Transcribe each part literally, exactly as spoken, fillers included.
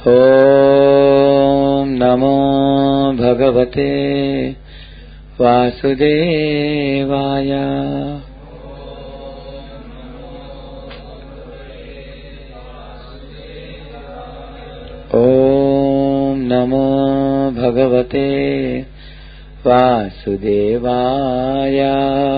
Om Namo Bhagavate Vasudevaya. Om Namo Bhagavate Vasudevaya.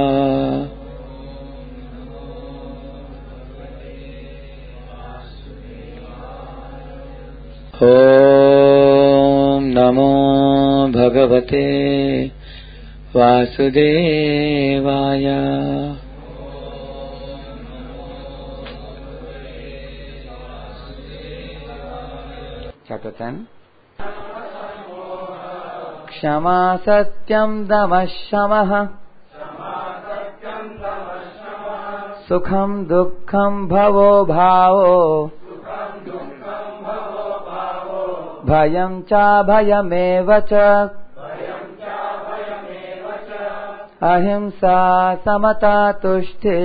Om Namo Bhagavate Vasudevaya. Chapter ten. Kshama Satyam Damashamaha Sukham Dukkham Bhavo Bhavo Bhayam Cha Bhayameva Cha Ahimsa Samata Tushti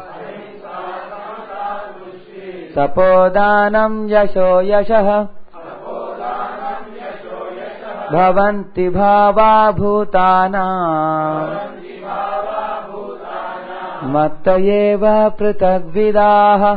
Sapodanam Yasho Yashaha Bhavanti Bhava Bhutanam Mattayeva Pritagvidaha.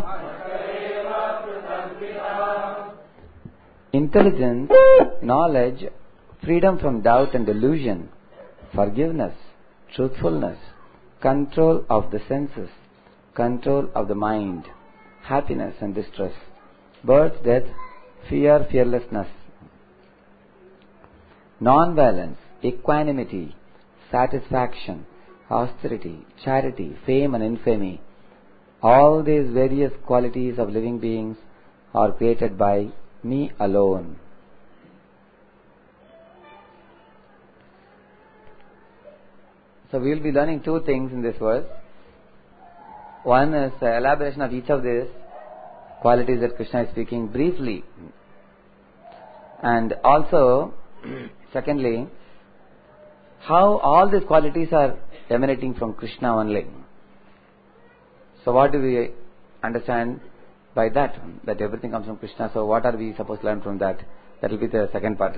Intelligence, knowledge, freedom from doubt and delusion, forgiveness, truthfulness, control of the senses, control of the mind, happiness and distress, birth, death, fear, fearlessness, non-violence, equanimity, satisfaction, austerity, charity, fame and infamy. All these various qualities of living beings are created by me alone. So we will be learning two things in this verse. One is the elaboration of each of these qualities that Krishna is speaking briefly. And also, secondly, how all these qualities are emanating from Krishna only. So what do we understand by that? That everything comes from Krishna. So what are we supposed to learn from that? That will be the second part.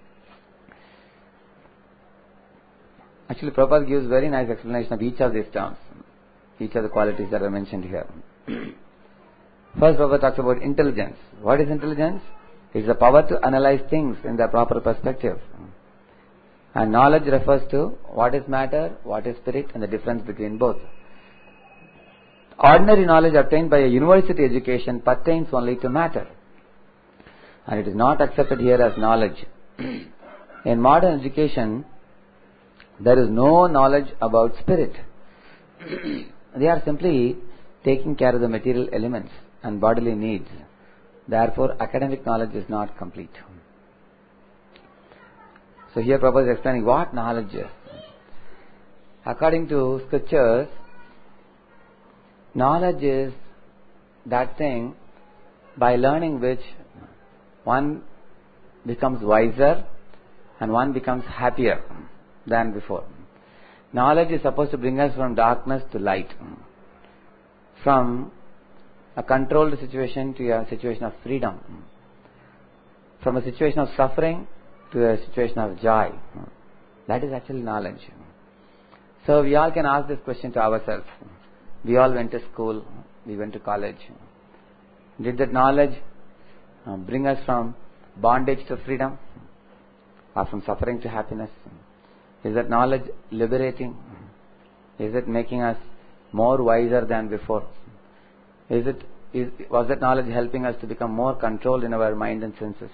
Actually, Prabhupada gives very nice explanation of each of these terms, each of the qualities that are mentioned here. First, Prabhupada talks about intelligence. What is intelligence? It is the power to analyze things in their proper perspective. And knowledge refers to what is matter, what is spirit, and the difference between both. Ordinary knowledge obtained by a university education pertains only to matter, and it is not accepted here as knowledge. In modern education, there is no knowledge about spirit. They are simply taking care of the material elements and bodily needs. Therefore, academic knowledge is not complete. So here Prabhupada is explaining what knowledge is. According to scriptures, knowledge is that thing by learning which one becomes wiser and one becomes happier than before. Knowledge is supposed to bring us from darkness to light, from a controlled situation to a situation of freedom, from a situation of suffering to a situation of joy. That is actually knowledge. So we all can ask this question to ourselves. We all went to school, we went to college. Did that knowledge uh, bring us from bondage to freedom, or from suffering to happiness? Is that knowledge liberating? Is it making us more wiser than before? Is it is, was that knowledge helping us to become more controlled in our mind and senses?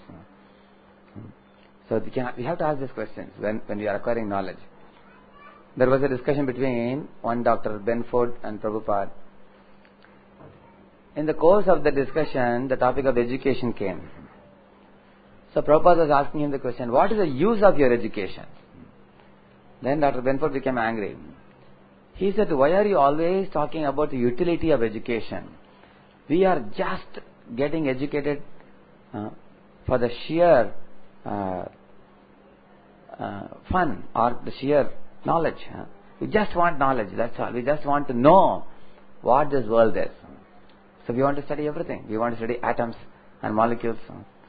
So we, can, we have to ask these questions when, when we are acquiring knowledge. There was a discussion between one Doctor Benford and Prabhupada. In the course of the discussion, the topic of education came. So Prabhupada was asking him the question, what is the use of your education? Then Doctor Benford became angry. He said, why are you always talking about the utility of education? We are just getting educated uh, for the sheer uh, uh, fun or the sheer knowledge. Huh? We just want knowledge, that's all. We just want to know what this world is. So we want to study everything. We want to study atoms and molecules.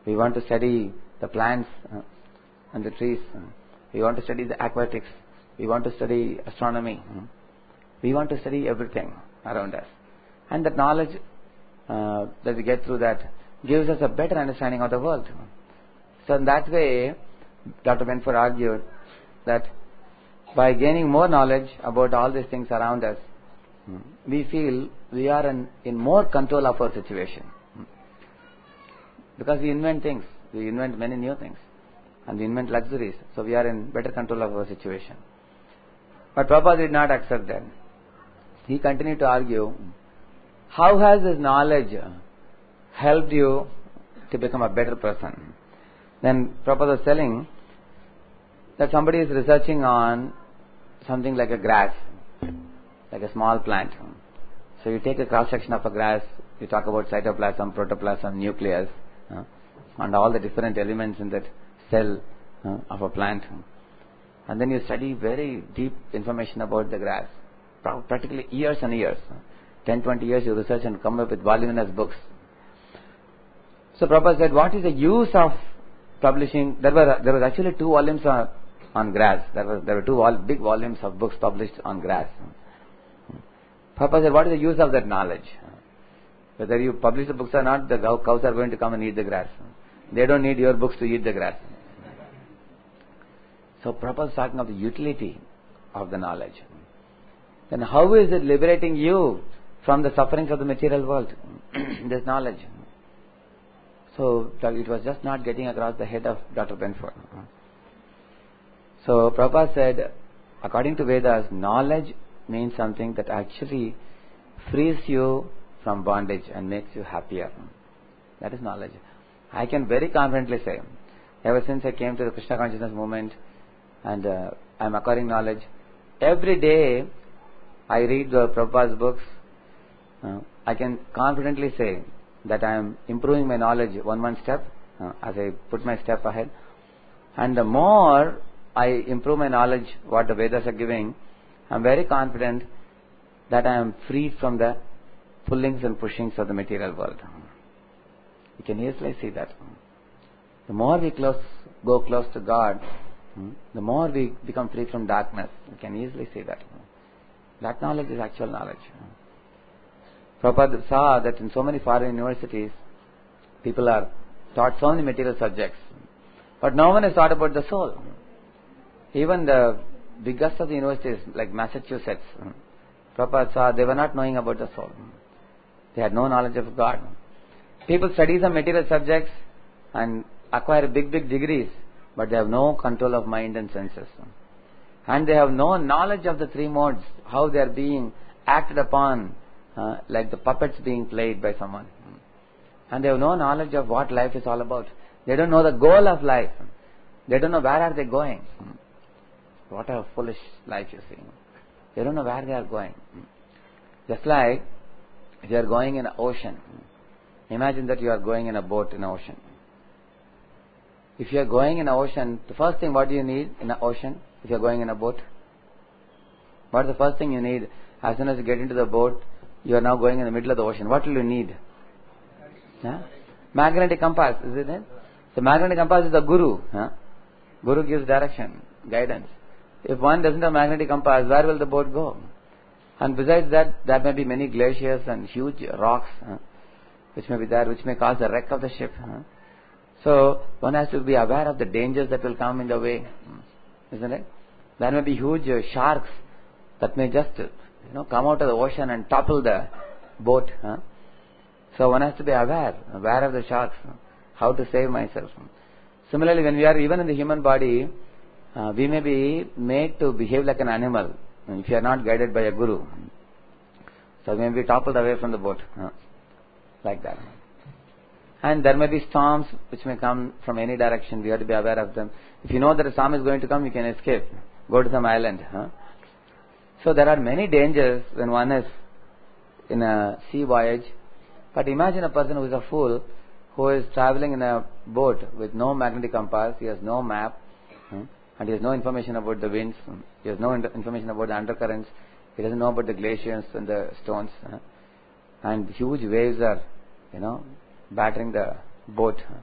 We want to study the plants uh, and the trees. Uh, we want to study the aquatics. We want to study astronomy. Uh, we want to study everything around us. And that knowledge uh, that we get through that gives us a better understanding of the world. So in that way, Doctor Benford argued that by gaining more knowledge about all these things around us, we feel we are in, in more control of our situation. Because we invent things. We invent many new things. And we invent luxuries. So we are in better control of our situation. But Prabhupada did not accept that. He continued to argue, how has this knowledge helped you to become a better person? Then Prabhupada was telling that somebody is researching on something like a grass, like a small plant. So you take a cross section of a grass, you talk about cytoplasm, protoplasm, nucleus, uh, and all the different elements in that cell uh, of a plant. And then you study very deep information about the grass, practically years and years. ten, twenty years you research and come up with voluminous books. So Prabhupada said, what is the use of publishing? There were there was actually two volumes on, on grass. There was there were two vol- big volumes of books published on grass. Prabhupada said, what is the use of that knowledge? Whether you publish the books or not, the cows are going to come and eat the grass. They don't need your books to eat the grass. So Prabhupada is talking of the utility of the knowledge. Then how is it liberating you from the sufferings of the material world? This knowledge. So it was just not getting across the head of Doctor Benford. So Prabhupada said, according to Vedas, knowledge means something that actually frees you from bondage and makes you happier. That is knowledge. I can very confidently say, ever since I came to the Krishna consciousness movement and uh, I am acquiring knowledge, every day I read the Prabhupada's books, uh, I can confidently say that I am improving my knowledge one one step uh, as I put my step ahead. And the more I improve my knowledge, what the Vedas are giving, I am very confident that I am freed from the pullings and pushings of the material world. You can easily see that. The more we close, go close to God, the more we become free from darkness. You can easily see that. That knowledge is actual knowledge. Prabhupada saw that in so many foreign universities, people are taught so many material subjects, but no one is taught about the soul. Even the biggest of the universities, like Massachusetts, Prabhupada saw they were not knowing about the soul. They had no knowledge of God. People study some material subjects and acquire big, big degrees, but they have no control of mind and senses. And they have no knowledge of the three modes, how they are being acted upon, uh, like the puppets being played by someone. And they have no knowledge of what life is all about. They don't know the goal of life. They don't know where are they going. What a foolish life you see. They don't know where they are going. Just like if you are going in an ocean. Imagine that you are going in a boat in an ocean. If you are going in an ocean, the first thing, what do you need in an ocean? If you are going in a boat, what is the first thing you need? As soon as you get into the boat, you are now going in the middle of the ocean. What will you need? Huh? Magnetic compass, isn't it? The magnetic compass is the guru. Huh? Guru gives direction, guidance. If one doesn't have magnetic compass, where will the boat go? And besides that, there may be many glaciers and huge rocks, huh, which may be there, which may cause the wreck of the ship. Huh? So one has to be aware of the dangers that will come in the way, isn't it? There may be huge uh, sharks that may just, you know, come out of the ocean and topple the boat. Huh? So one has to be aware, aware of the sharks, huh? How to save myself. Similarly, when we are even in the human body, uh, we may be made to behave like an animal if you are not guided by a guru. So we may be toppled away from the boat, huh? Like that. And there may be storms which may come from any direction. We have to be aware of them. If you know that a storm is going to come, you can escape. Go to some island. Huh? So there are many dangers when one is in a sea voyage. But imagine a person who is a fool, who is traveling in a boat with no magnetic compass, he has no map, huh? And he has no information about the winds, he has no information about the undercurrents, he doesn't know about the glaciers and the stones, huh? And huge waves are, you know, battering the boat, huh?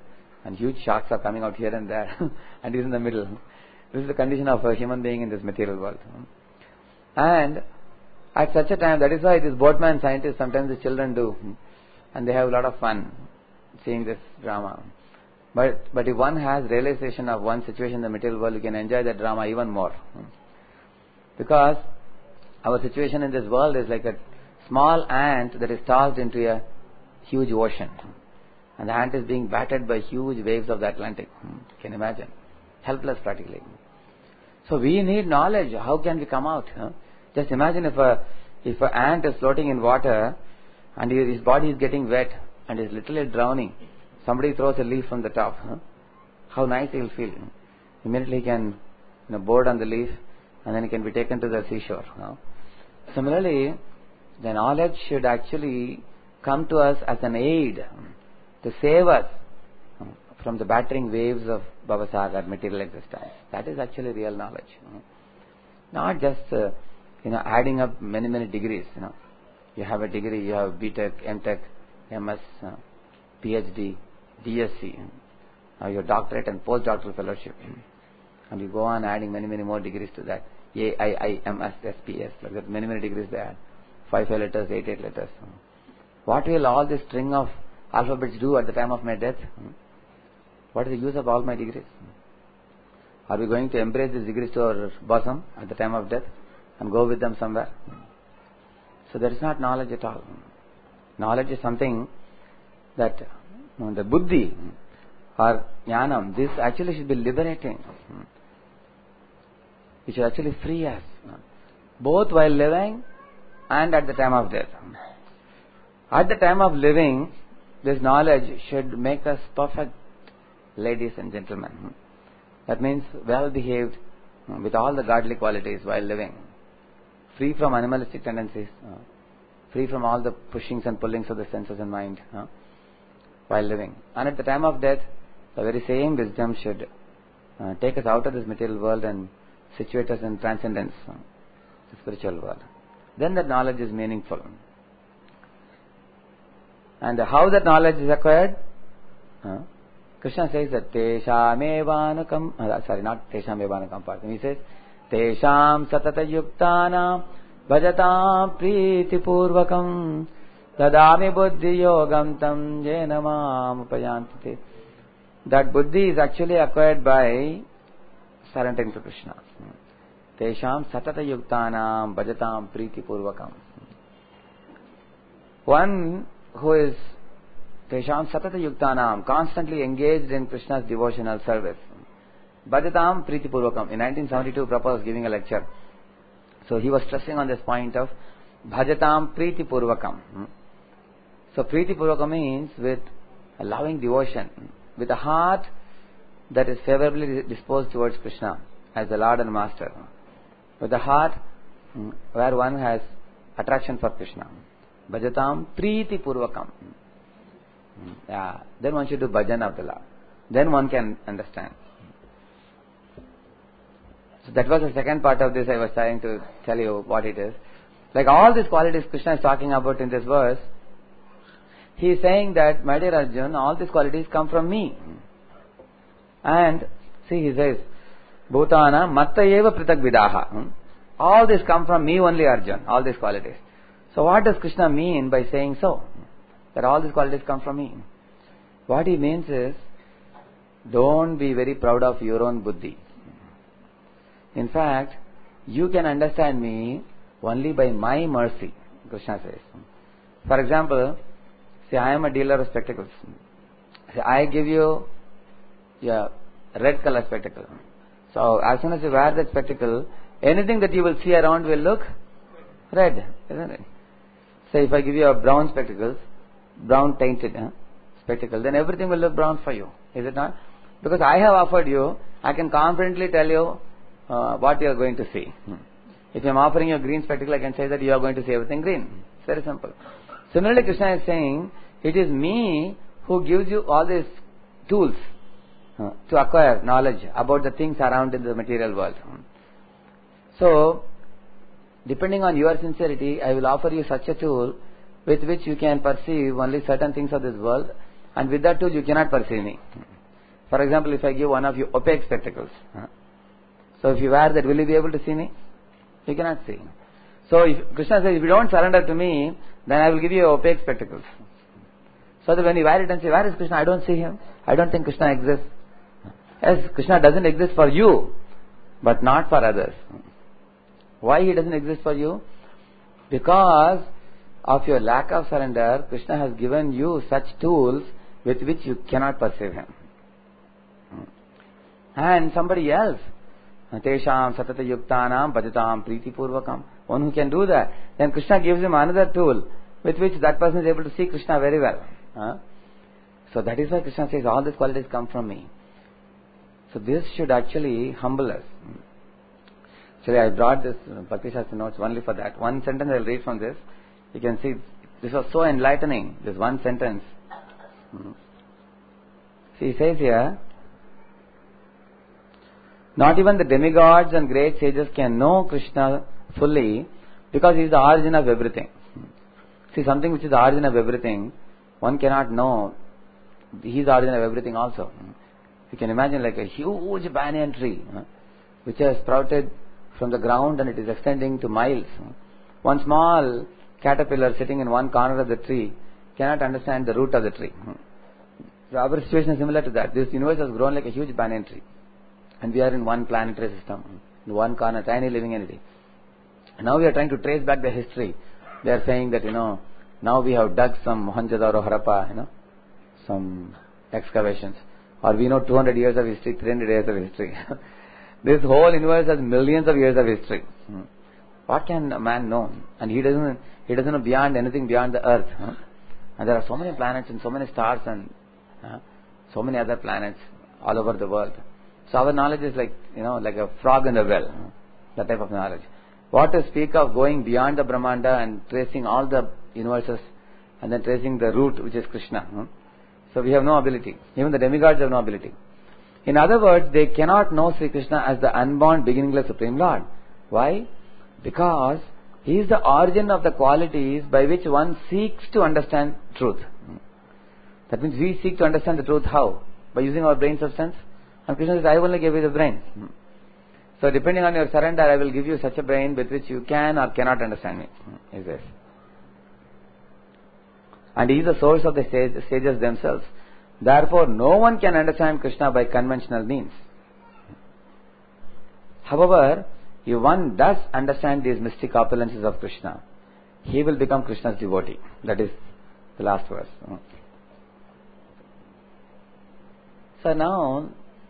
and huge sharks are coming out here and there, and he's in the middle. This is the condition of a human being in this material world. And at such a time, that is why these boatman scientists, sometimes the children do, and they have a lot of fun seeing this drama. But but if one has realization of one situation in the material world, you can enjoy that drama even more. Because our situation in this world is like a small ant that is tossed into a huge ocean. And the ant is being battered by huge waves of the Atlantic. You can imagine. Helpless practically. So we need knowledge. How can we come out? Just imagine if a if an ant is floating in water and his body is getting wet and is literally drowning. Somebody throws a leaf from the top. Huh? How nice he will feel. Immediately he can you know, board on the leaf and then he can be taken to the seashore. Huh? Similarly, the knowledge should actually come to us as an aid to save us from the battering waves of Bhavasagar, material existence. That is actually real knowledge. Not just uh, you know adding up many many degrees. You know, you have a degree, you have B Tech, M Tech, M S, uh, PhD, D S C, uh, your doctorate and postdoctoral fellowship, and you go on adding many many more degrees to that. A I I M S S P S, like that, many many degrees they add. Five five letters, eight eight letters. What will all this string of alphabets do at the time of my death? What is the use of all my degrees? Are we going to embrace these degrees to our bosom at the time of death and go with them somewhere? So that is not knowledge at all. Knowledge is something that you know, the buddhi or jnanam, this actually should be liberating. It should actually free us, both while living and at the time of death. At the time of living, this knowledge should make us perfect ladies and gentlemen. That means well behaved with all the godly qualities while living, free from animalistic tendencies, free from all the pushings and pullings of the senses and mind while living. And at the time of death, the very same wisdom should uh, take us out of this material world and situate us in transcendence, uh, the spiritual world. Then that knowledge is meaningful. And how that knowledge is acquired? Uh, Krishna says that Teshamevanakam, uh, sorry, not Teshamevanakam part. He says, Tesham satata yuktanam bhajatam priti purvakam dadami buddhi yogam tam jena mam upayantite. That buddhi is actually acquired by surrendering to Krishna. Tesham satata yuktanam bhajatam priti purvakam. One who is Tesham satata yuktanam, constantly engaged in Krishna's devotional service. Bhajatam priti purvakam. In nineteen seventy-two, Prabhupada was giving a lecture. So he was stressing on this point of bhajatam priti purvakam. So priti purvakam means with a loving devotion, with a heart that is favorably disposed towards Krishna as the Lord and Master, with a heart where one has attraction for Krishna. Bhajatam priti purvakam. Yeah, then one should do bhajan of the Lord. Then one can understand. So that was the second part of this. I was trying to tell you what it is. Like all these qualities Krishna is talking about in this verse, he is saying that, my dear Arjun, all these qualities come from me. And see, he says, Bhutana matta eva pritak vidaha. All this come from me only, Arjun, all these qualities. So what does Krishna mean by saying so? That all these qualities come from me. What he means is, don't be very proud of your own buddhi. In fact, you can understand me only by my mercy, Krishna says. For example, say I am a dealer of spectacles. Say I give you a red color spectacle. So as soon as you wear that spectacle, anything that you will see around will look red, isn't it? Say if I give you a brown spectacles, brown tainted huh, spectacle, then everything will look brown for you, is it not? Because I have offered you, I can confidently tell you uh, what you are going to see. Hmm. If I am offering you a green spectacle, I can say that you are going to see everything green. It's very simple. Similarly, Krishna is saying, it is me who gives you all these tools uh, to acquire knowledge about the things around in the material world. Hmm. So, depending on your sincerity, I will offer you such a tool with which you can perceive only certain things of this world, and with that tool you cannot perceive me. For example, if I give one of you opaque spectacles, huh? so if you wear that, will you be able to see me? You cannot see. So if Krishna says, if you don't surrender to me, then I will give you opaque spectacles. So that when you wear it and say, where is Krishna? I don't see him. I don't think Krishna exists. Yes, Krishna doesn't exist for you, but not for others. Why he doesn't exist for you? Because of your lack of surrender, Krishna has given you such tools with which you cannot perceive him. And somebody else, Tesham Satata Yuktanam Bhajatam Priti Purvakam, one who can do that, then Krishna gives him another tool with which that person is able to see Krishna very well. Huh? So that is why Krishna says, all these qualities come from me. So this should actually humble us. Actually, I brought this Bhakti Shastra notes only for that. One sentence I will read from this. You can see this was so enlightening, this one sentence. See, he says here, not even the demigods and great sages can know Krishna fully because he is the origin of everything. See, something which is the origin of everything, one cannot know. He is the origin of everything also. You can imagine like a huge banyan tree, which has sprouted from the ground and it is extending to miles. One small caterpillar sitting in one corner of the tree cannot understand the root of the tree. So our situation is similar to that. This universe has grown like a huge banyan tree. And we are in one planetary system, in one corner, tiny living entity. And now we are trying to trace back the history. They are saying that, you know, now we have dug some Mohenjo-daro, Harappa, you know, some excavations. Or we know two hundred years of history, three hundred years of history. This whole universe has millions of years of history. What can a man know? And he doesn't, he doesn't know beyond anything beyond the earth. Huh? And there are so many planets and so many stars and uh, so many other planets all over the world. So our knowledge is like, you know, like a frog in the well, that type of knowledge. What to speak of going beyond the Brahmanda and tracing all the universes and then tracing the root, which is Krishna. Huh? So we have no ability. Even the demigods have no ability. In other words, they cannot know Sri Krishna as the unborn, beginningless Supreme Lord. Why? Because he is the origin of the qualities by which one seeks to understand truth. That means we seek to understand the truth how? By using our brain substance. And Krishna says, I only gave you the brain. So depending on your surrender, I will give you such a brain with which you can or cannot understand me. He says. And he is the source of the sages themselves. Therefore, no one can understand Krishna by conventional means. However, if one does understand these mystic opulences of Krishna, he will become Krishna's devotee. That is the last verse. So now,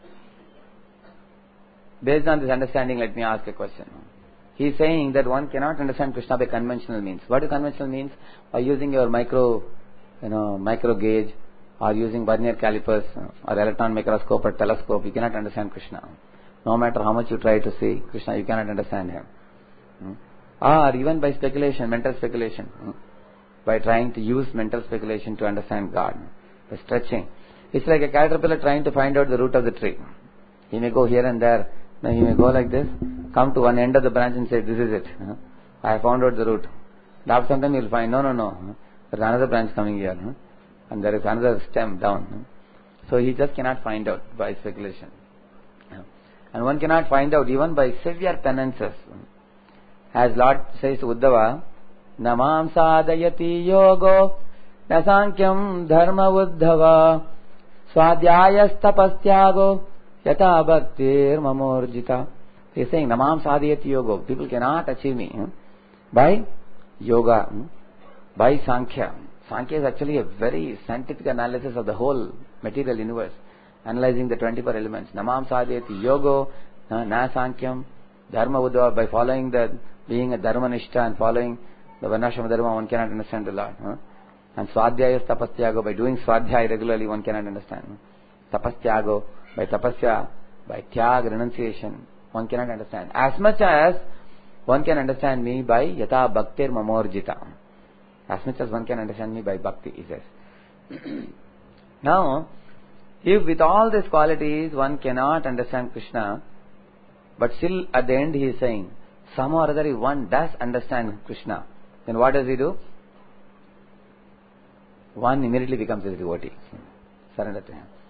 based on this understanding, let me ask a question. He is saying that one cannot understand Krishna by conventional means. What do conventional means? By using your micro, you know, micro gauge, or using vernier calipers, or electron microscope or telescope, you cannot understand Krishna. No matter how much you try to see Krishna, you cannot understand him. Hmm? Or even by speculation, mental speculation, hmm? by trying to use mental speculation to understand God, by stretching. It's like a caterpillar trying to find out the root of the tree. He may go here and there. Now he may go like this, come to one end of the branch and say, this is it. Huh? I have found out the root. After some time he will find, no, no, no. Huh? There is another branch coming here. Huh? And there is another stem down. Huh? So he just cannot find out by speculation. Huh? And one cannot find out even by severe penances. As Lord says to Uddhava, Namam sadayati yogo nasankyam dharma uddhava swadhyayas tapastyago yata bhaktir mamorjita. He is saying, Namam sadayati yogo. People cannot achieve me huh? by yoga, huh? by Sankhya. Sankhya is actually a very scientific analysis of the whole material universe, analyzing the twenty-four elements. Namam sadhyati yogo, na sankyam, dharma uddhava. By following the, being a dharma nishta and following the varnashrama dharma, one cannot understand the Lord. Huh? And swadhyaya is tapastyago. By doing swadhyaya regularly, one cannot understand. Tapastyago, by tapasya, by tyag, renunciation, one cannot understand. As much as one can understand me by yata bhaktir mamorjita. As much as one can understand me by bhakti, he says. Now, if with all these qualities one cannot understand Krishna, but still at the end he is saying, somehow or other if one does understand Krishna, then what does he do? One immediately becomes his devotee. Surrender to him.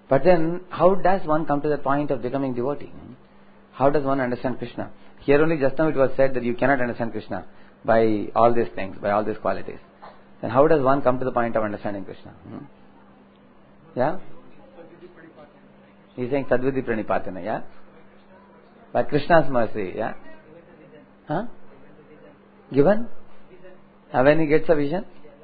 But then, how does one come to the point of becoming devotee? How does one understand Krishna? Here only just now it was said that you cannot understand Krishna by all these things, by all these qualities. Then how does one come to the point of understanding Krishna? Hmm? Yeah? He's saying Sadvidhi Pranipatana, yeah? By Krishna's mercy, yeah? Huh? Given? Uh, when he gets a vision?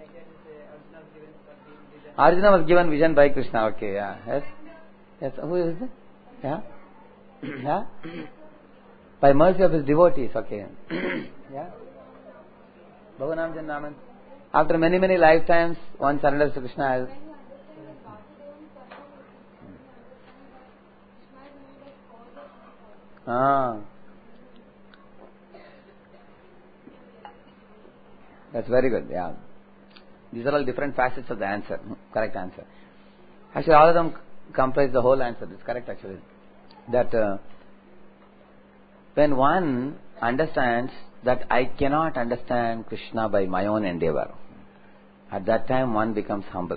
Arjuna was given vision by Krishna, okay, yeah. Yes? Yes, who is it? Yeah? Yeah? By mercy of his devotees, okay. Yeah? Bhavanam Jannaman. After many, many lifetimes, one surrenders to Krishna as... Ah. That's very good, yeah. These are all different facets of the answer, correct answer. Actually, all of them comprise the whole answer. It's correct actually. That uh, when one understands that I cannot understand Krishna by my own endeavor, at that time one becomes humble.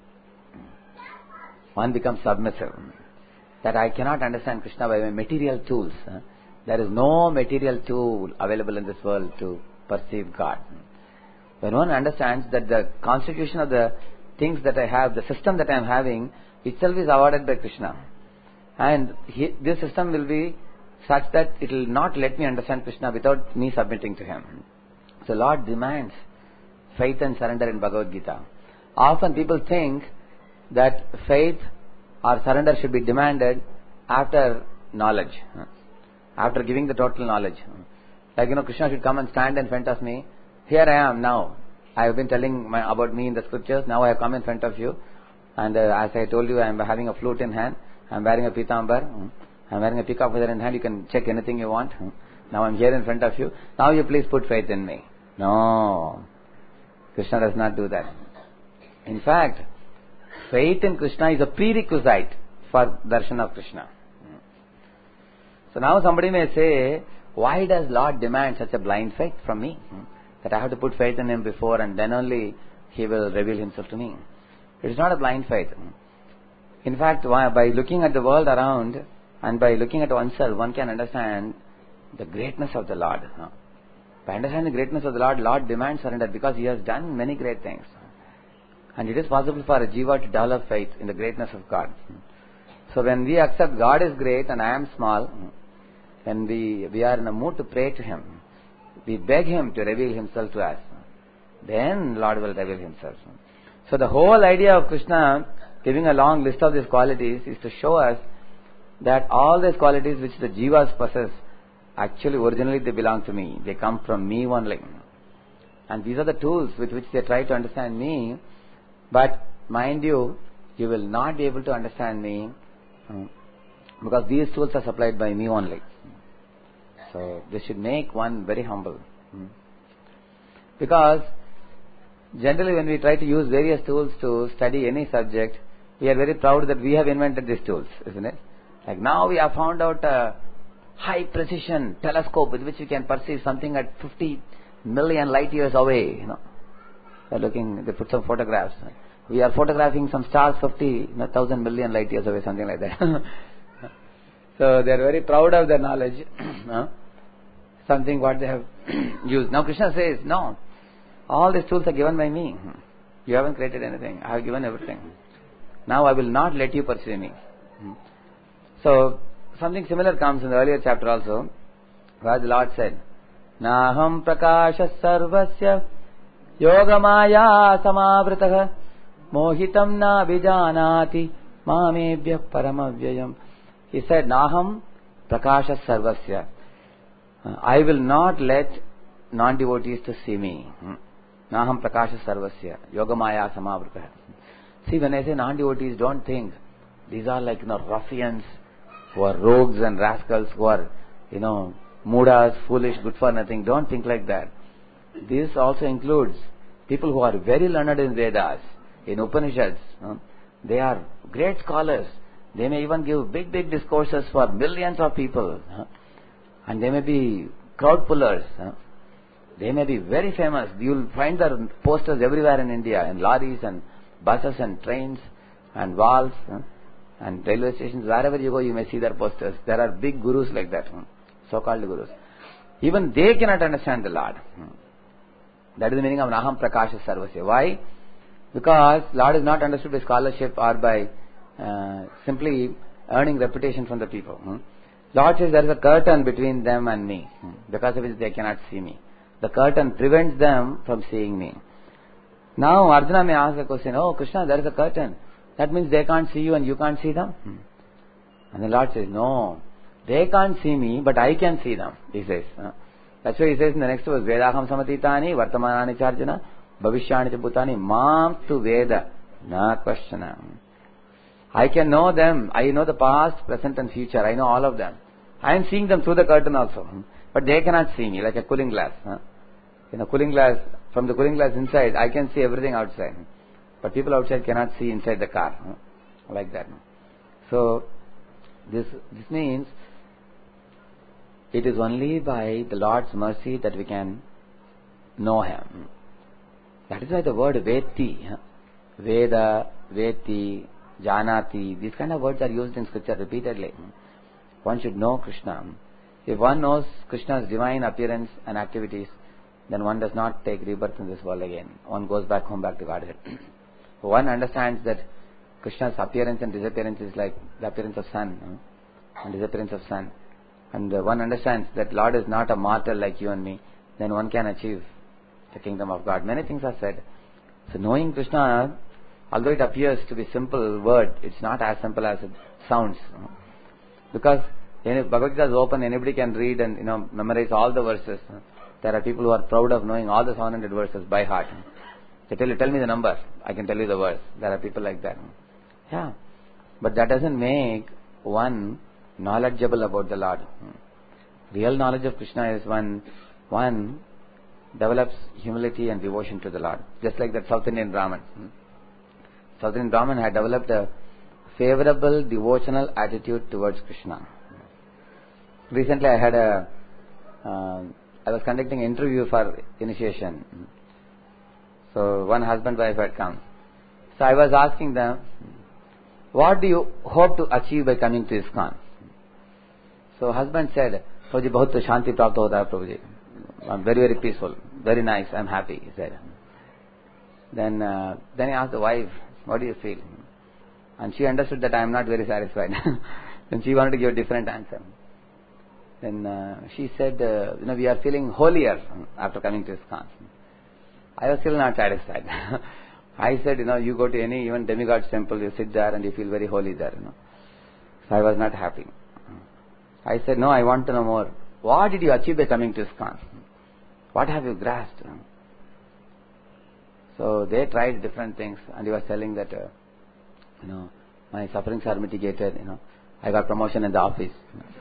One becomes submissive. That I cannot understand Krishna by my material tools. There is no material tool available in this world to perceive God. When one understands that the constitution of the things that I have, the system that I am having, itself is awarded by Krishna. And he, this system will be such that it will not let me understand Krishna without me submitting to Him. So Lord demands faith and surrender in Bhagavad Gita. Often people think that faith or surrender should be demanded after knowledge, after giving the total knowledge. Like, you know, Krishna should come and stand in front of me. Here I am now. I have been telling my, about me in the scriptures. Now I have come in front of you. And uh, as I told you, I am having a flute in hand. I am wearing a pitambar. I am wearing a peacock feather in hand. You can check anything you want. Now I am here in front of you. Now you please put faith in me. No. Krishna does not do that. In fact, faith in Krishna is a prerequisite for darshan of Krishna. So now somebody may say, why does Lord demand such a blind faith from me? That I have to put faith in Him before and then only He will reveal Himself to me. It is not a blind faith. In fact, by looking at the world around and by looking at oneself, one can understand the greatness of the Lord. By understanding the greatness of the Lord, Lord demands surrender because He has done many great things. And it is possible for a jiva to develop faith in the greatness of God. So when we accept God is great and I am small, when we, we are in a mood to pray to Him, we beg Him to reveal Himself to us, then Lord will reveal Himself. So the whole idea of Krishna giving a long list of these qualities is to show us that all these qualities which the jivas possess, actually originally they belong to me. They come from me only. And these are the tools with which they try to understand me. But mind you, you will not be able to understand me because these tools are supplied by me only. So this should make one very humble. Because generally when we try to use various tools to study any subject, we are very proud that we have invented these tools, isn't it? Like now we have found out a high precision telescope with which we can perceive something at fifty million light years away, you know. They're looking, they put some photographs. We are photographing some stars fifty thousand million light years away, something like that. So they are very proud of their knowledge. Something what they have used. Now Krishna says, no, all these tools are given by me. You haven't created anything. I have given everything. Now I will not let you pursue me. So something similar comes in the earlier chapter also, where the Lord said, Naham prakasha sarvasya yogamaya samavritah mohitam na vijanati mamebhya paramavyayam. He said, Naham prakasha sarvasya. I will not let non-devotees to see me. Naham prakasha sarvasya yogamaya samavritah. See, when I say non-devotees, don't think these are like, you know, ruffians who are rogues and rascals who are, you know, mudas, foolish, good for nothing. Don't think like that. This also includes people who are very learned in Vedas, in Upanishads. No? They are great scholars. They may even give big, big discourses for millions of people. No? And they may be crowd pullers. No? They may be very famous. You will find their posters everywhere in India, in lorries and buses and trains and walls. No? And railway stations, wherever you go, you may see their posters. There are big gurus like that, so-called gurus. Even they cannot understand the Lord. That is the meaning of Naham Prakasha Sarvasya. Why? Because Lord is not understood by scholarship or by uh, simply earning reputation from the people. Lord says there is a curtain between them and me, because of which they cannot see me. The curtain prevents them from seeing me. Now Arjuna may ask the question, oh Krishna, there is a curtain. That means they can't see you and you can't see them? Hmm. And the Lord says, no, they can't see me, but I can see them, he says. Uh, that's why he says in the next verse, Vedaham samatitani, vartamanani charjana, bhavishyani bhutani, mam tu veda, na questionam. I can know them. I know the past, present and future. I know all of them. I am seeing them through the curtain also. Hmm. But they cannot see me, like a cooling glass. Huh? In a cooling glass, from the cooling glass inside, I can see everything outside. But people outside cannot see inside the car. Huh? Like that. So, this this means it is only by the Lord's mercy that we can know Him. That is why the word Veti, huh? Veda, Veti, Janati, these kind of words are used in scripture repeatedly. One should know Krishna. If one knows Krishna's divine appearance and activities, then one does not take rebirth in this world again. One goes back home, back to Godhead. One understands that Krishna's appearance and disappearance is like the appearance of sun, no? and disappearance of sun. And uh, one understands that Lord is not a mortal like you and me, then one can achieve the kingdom of God. Many things are said. So knowing Krishna, although it appears to be simple word, it's not as simple as it sounds. No? Because if Bhagavad Gita is open, anybody can read and you know memorize all the verses. No? There are people who are proud of knowing all the seven hundred verses by heart. They tell you, tell me the number, I can tell you the verse. There are people like that. Yeah. But that doesn't make one knowledgeable about the Lord. Real knowledge of Krishna is when one develops humility and devotion to the Lord. Just like that South Indian Brahmin. South Indian Brahmin had developed a favorable devotional attitude towards Krishna. Recently I had a, uh, I was conducting an interview for initiation. So one husband wife had come. So I was asking them, what do you hope to achieve by coming to ISKCON? So husband said, Prabhuji, bahut shanti prapta hota hai, Prabhuji. I'm very, very peaceful. Very nice. I'm happy, he said. Then, uh, then he asked the wife, what do you feel? And she understood that I am not very satisfied. Then she wanted to give a different answer. Then uh, she said, uh, you know, we are feeling holier after coming to ISKCON. I was still not satisfied. I said, you know, you go to any even demigod's temple, you sit there and you feel very holy there, you know. So I was not happy. I said, no, I want to know more. What did you achieve by coming to ISKCON? What have you grasped? So they tried different things and he was telling that, uh, you know, my sufferings are mitigated, you know. I got promotion in the office.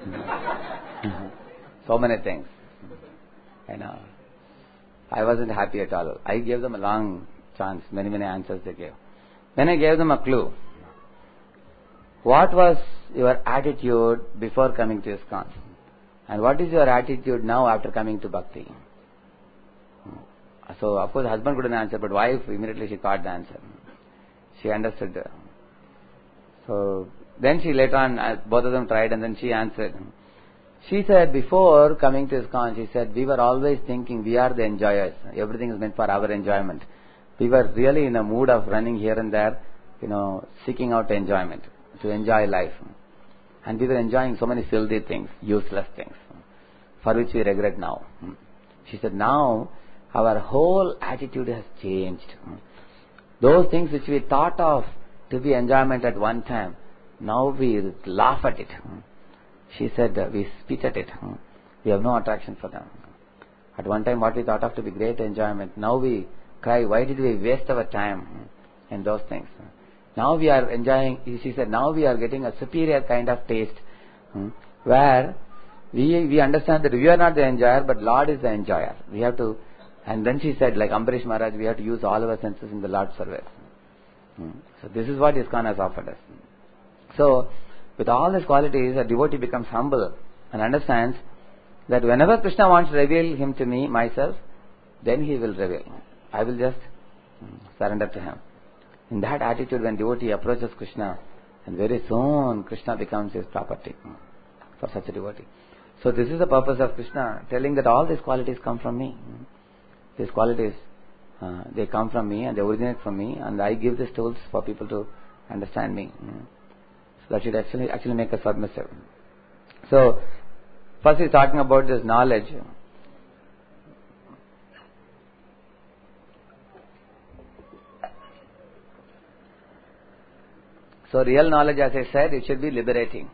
So many things. You know. I wasn't happy at all. I gave them a long chance, many, many answers they gave. Then I gave them a clue. What was your attitude before coming to ISKCON? And what is your attitude now after coming to Bhakti? So, of course, the husband couldn't answer, but wife, immediately she caught the answer. She understood. So, then she later on, both of them tried and then she answered. She said, before coming to ISKCON, she said, we were always thinking we are the enjoyers. Everything is meant for our enjoyment. We were really in a mood of running here and there, you know, seeking out enjoyment, to enjoy life. And we were enjoying so many filthy things, useless things, for which we regret now. She said, now our whole attitude has changed. Those things which we thought of to be enjoyment at one time, now we laugh at it. She said, we spit at it. We have no attraction for them. At one time what we thought of to be great enjoyment, now we cry, why did we waste our time in those things? Now we are enjoying, she said, now we are getting a superior kind of taste, where we we understand that we are not the enjoyer, but Lord is the enjoyer. We have to, and then she said, like Ambarish Maharaj, we have to use all our senses in the Lord's service. So this is what ISKCON has offered us. So, with all these qualities, a devotee becomes humble and understands that whenever Krishna wants to reveal Him to me, myself, then He will reveal. I will just surrender to Him. In that attitude, when devotee approaches Krishna And very soon Krishna becomes his property for such a devotee. So this is the purpose of Krishna, telling that all these qualities come from me. These qualities, uh, they come from me and they originate from me, and I give these tools for people to understand me. So that should actually actually make us submissive. So first he's talking about this knowledge. So real knowledge, as I said, it should be liberating.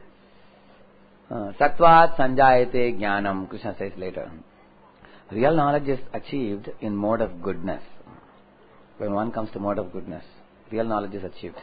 Sattvat sanjayate jnanam, Krishna says later. Real knowledge is achieved in mode of goodness. When one comes to mode of goodness, real knowledge is achieved.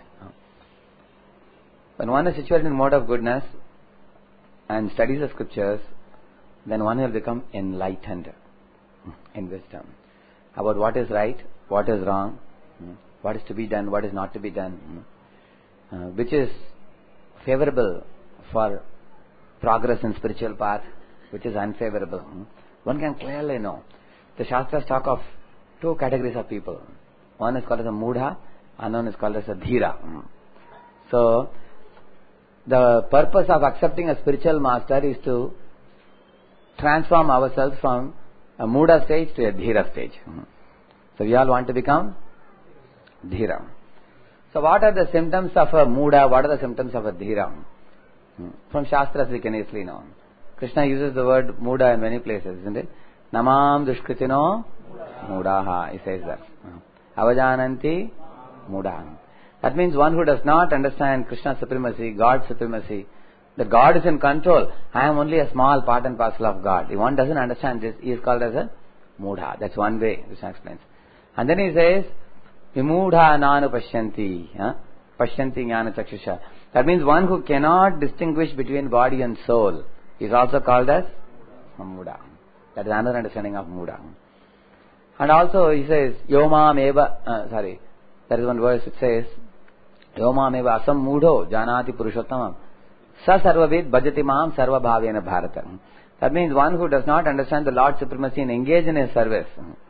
When one is situated in mode of goodness and studies the scriptures, then one will become enlightened in wisdom about what is right, what is wrong, what is to be done, what is not to be done, uh, which is favorable for progress in spiritual path, which is unfavorable. One can clearly know. The Shastras talk of two categories of people. One is called as a Mudha, and one is called as a Dhira. So, the purpose of accepting a spiritual master is to transform ourselves from a Mudha stage to a Dhira stage. So, we all want to become Dhira. So, what are the symptoms of a Mudha? What are the symptoms of a Dhira? From Shastras we can easily know. Krishna uses the word Mudha in many places, isn't it? Namam dushkritino Mudaha, he says that. Avajananti Mudha. That means one who does not understand Krishna's supremacy, God's supremacy, that God is in control. I am only a small part and parcel of God. If one doesn't understand this, he is called as a Mudha. That's one way Krishna explains. And then he says, Vimudha nanu pashyanti, pashyanti jnana chakshusha. That means one who cannot distinguish between body and soul is also called as Mudha. That is another understanding of Mudha. And also he says, Yomam eva, uh, sorry, there is one verse which says, Yomam eva asam mudho janati purushottamam sa sarvavid bhajati mam sarva bhavena bharata. That means one who does not understand the Lord's supremacy and engage in his service.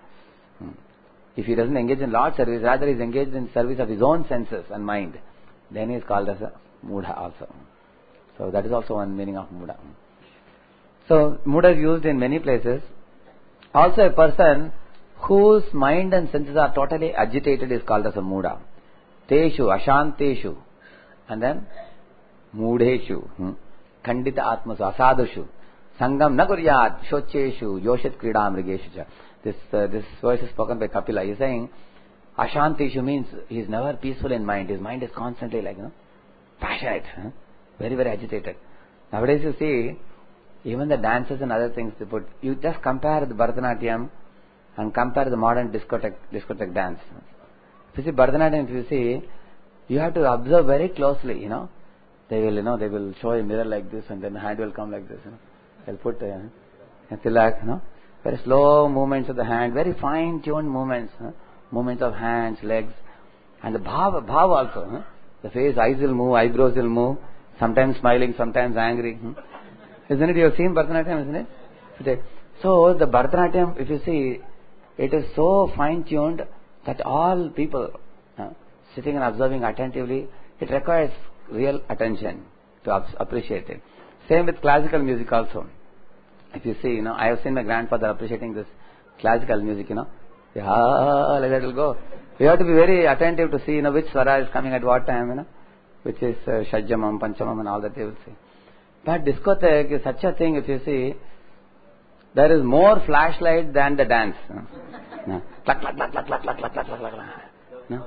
If he doesn't engage in Lord's service, rather he is engaged in service of his own senses and mind, then he is called as a Mudha also. So that is also one meaning of Mudha. So Mudha is used in many places. Also a person whose mind and senses are totally agitated is called as a Mudha. Teshu, Ashanteshu, and then Mudheshu, hmm? Kandita Atmasu, Asadushu, Sangam Naguryat, Shocheshu, Yoshat Krida Mrigeshu. This uh, this verse is spoken by Kapila. He is saying, Ashanteshu means he is never peaceful in mind. His mind is constantly like, you know, passionate, huh? very, very agitated. Nowadays you see, even the dances and other things they put, you just compare the Bharatanatyam and compare the modern discotheque, discotheque dance. If you see Bharatanatyam, if you see, you have to observe very closely, you know. They will, you know, they will show a mirror like this and then the hand will come like this, you know. They'll put uh, a tilak, you know. Very slow movements of the hand, very fine-tuned movements, huh? Movements of hands, legs, and the bhava, bhava also. Huh? The face, eyes will move, eyebrows will move, sometimes smiling, sometimes angry. Hmm? Isn't it? You have seen Bharatanatyam, isn't it? So the Bharatanatyam, if you see, it is so fine-tuned that all people uh, sitting and observing attentively, it requires real attention to appreciate it. Same with classical music also. If you see, you know, I have seen my grandfather appreciating this classical music, you know. Yeah, like that will go. You have to be very attentive to see, you know, which swara is coming at what time, you know, which is uh, Shajjamam, Panchamam and all that they will see. But discotheque is such a thing, if you see, there is more flashlight than the dance. No. Clack, clack, clack, clack, clack, clack, clack, clack, clack, clack. No?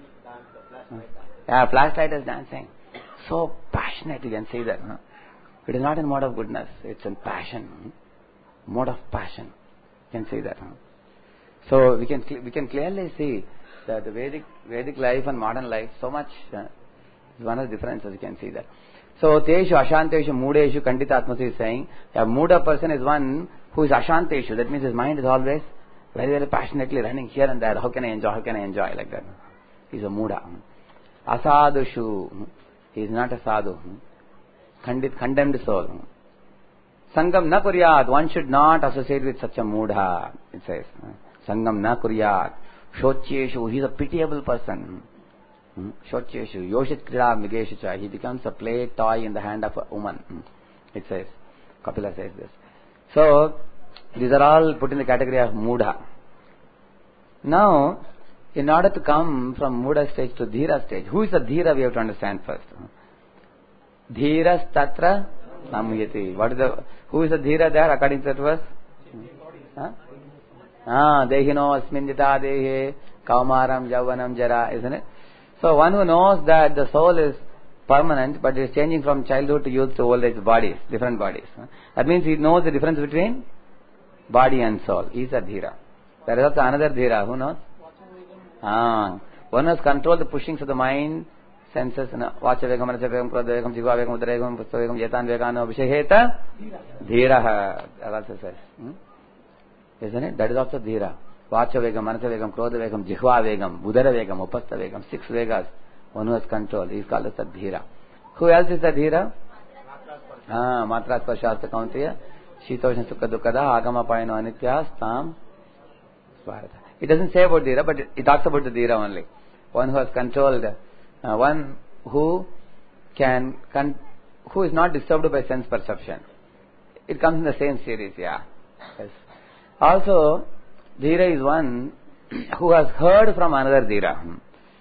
Yeah, flashlight is dancing. So passionate, you can see that. No? It is not in mode of goodness, it's in passion. Mode of passion. You can see that. No? So we can we can clearly see that the Vedic Vedic life and modern life, so much uh, is one of the differences, you can see that. So Teshu, Ashanteshu, Mudeshu, Kandita Atmasu is saying, a Muda person is one who is Ashanteshu. That means his mind is always very, very passionately running here and there. How can I enjoy? How can I enjoy? Like that. He is a Muda. Asadushu, he is not a sadhu. Kandit, condemned soul. Sangam na kuryat, one should not associate with such a Mudha, it says. Sangam na kuryat. Shocheshu, he is a pitiable person. Shocheshu, Yoshit Krida Migeshucha. He becomes a play toy in the hand of a woman. It says, Kapila says this. So, these are all put in the category of Mudha. Now, in order to come from Mudha stage to Dhira stage, who is the Dhira we have to understand first. Dhiras Tatra Samyati. What is the, who is the Dhira there according to that verse? Huh? Ah, Dehino Asmindita Dehe Kaumaram Javanan Jara, isn't it? So one who knows that the soul is permanent but is changing from childhood to youth to old age bodies, different bodies. That means he knows the difference between body and soul. He is a Dhira. There is also another Dhira. Who knows? Ah, one has controlled the pushings of the mind, senses, Vacha Vegam, Manasa Vegam, Krodha Vegam, Jiva Vegam, Udara Vegam, Pusta Vegam, Jetan Vegano, Visheheta, Dhira. That also says. Hmm? Isn't it? That is also Dhira. Vacha Vegam, Manasa Vegam, Krodha Vegam, Jihva Vegam, Udara Vegam, Upasta Vegam, six Vegas. One who has control. He is called as a Dhira. Who else is the Dhira? Ah, Matra Spashasta Kauntiya, Shitoshan Sukha Dukkada, Agama Payano Anitya, Stam, Svarata. It doesn't say about Dhira, but it, it talks about the Dhira only. One who has controlled, uh, one who can, con- who is not disturbed by sense perception. It comes in the same series, yeah. Yes. Also, Dhira is one who has heard from another Dhira.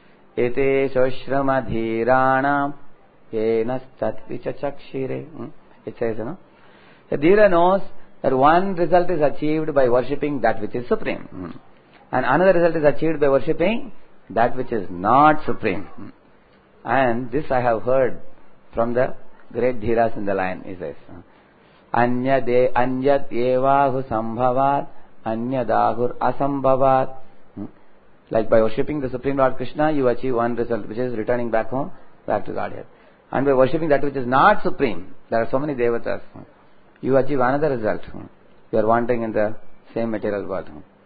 Ete Shoshrama Dhirana Yenas Tatvicha Chakshire. It says, you know. The Dhira knows that one result is achieved by worshipping that which is supreme. And another result is achieved by worshipping that which is not supreme. And this I have heard from the great Dhiras in the line, he says. Anya de anyat evahu sambhavat anyadahur asambhavat. Like by worshipping the Supreme Lord Krishna, you achieve one result, which is returning back home, back to Godhead. And by worshipping that which is not supreme, there are so many devatas, you achieve another result. You are wandering in the same material world.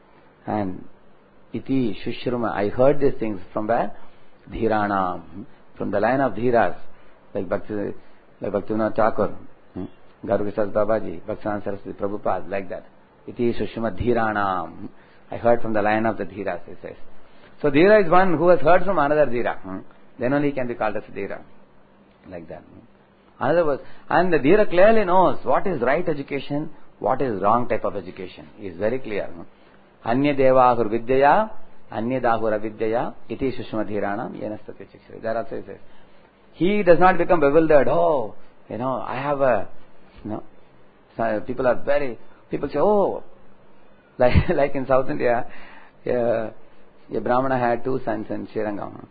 And iti shushruma, I heard these things from where? Dhirana, from the line of Dhiras, like Bhakti, like Bhaktivinoda Thakur, Garukrishna Babaji, Bhaktivinoda Saraswati, Prabhupada, like that. Iti shushma Dhirana. I heard from the line of the Dhiras, he says. So Dhira is one who has heard from another Dhira. Hmm? Then only he can be called as Dhira. Like that. Another was, and the Dhira clearly knows what is right education, what is wrong type of education. He is very clear. Anya devahur vidyaya, anya dahura vidyaya, iti shushma dhiranam, yenastati chikshri. There also he says. He does not become bewildered. Oh, you know, I have a, you know, so people are very, people say, oh, like, like in South India, uh, a Brahmana had two sons in Srirangam.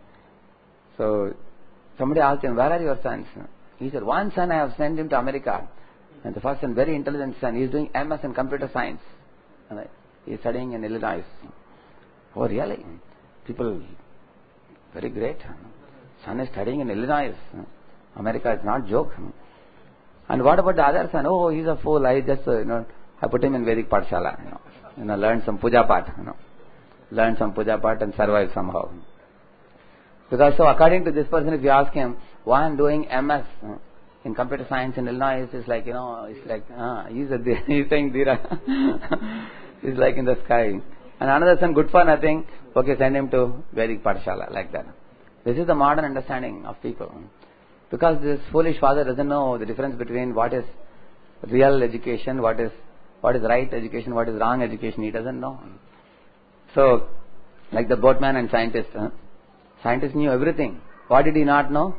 So, somebody asked him, where are your sons? He said, one son I have sent him to America. And the first son, very intelligent son, he is doing M S in computer science. And he is studying in Illinois. Oh, really? People, very great. Son is studying in Illinois. America is not joke. And what about the other son? Oh, he is a fool. I just, uh, you know, I put him in Vedic Pathshala. You know, you know, learn some puja path. You know, learn some puja path and survive somehow. Because so according to this person, if you ask him, why I'm doing M S uh, in computer science in Illinois, it's like, you know, it's like, ah, he's, a, he's saying Dhira. He's like in the sky. And another son, good for nothing, okay, send him to Vedic Pathshala, like that. This is the modern understanding of people. Because this foolish father doesn't know the difference between what is real education, what is what is right education, what is wrong education, he doesn't know. So, like the boatman and scientist, huh? Scientist knew everything. What did he not know?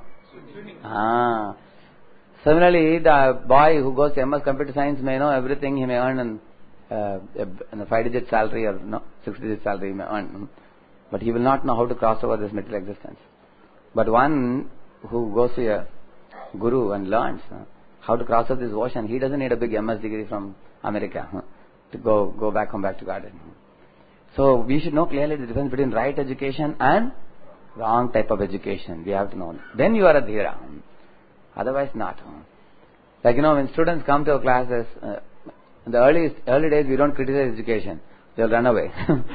Ah. Similarly, the boy who goes to M S Computer Science may know everything. He may earn an, uh, a, a five-digit salary or no, six-digit salary he may earn. But he will not know how to cross over this material existence. But one who goes to a guru and learns uh, how to cross over this ocean, he doesn't need a big M S degree from America uh, to go, go back home, back to garden. So we should know clearly the difference between right education and wrong type of education. We have to know. Then you are a Dhira. Otherwise not. Like, you know, when students come to our classes, uh, in the early, early days we don't criticize education. They'll run away.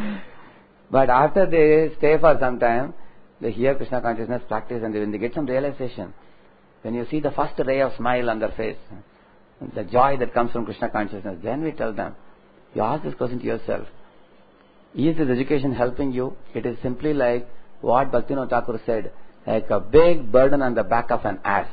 But after they stay for some time, they hear Krishna consciousness practice, and when they get some realization, when you see the first ray of smile on their face, the joy that comes from Krishna consciousness, then we tell them, you ask this question to yourself, is this education helping you? It is simply like what Bhaktivinoda Thakur said, like a big burden on the back of an ass.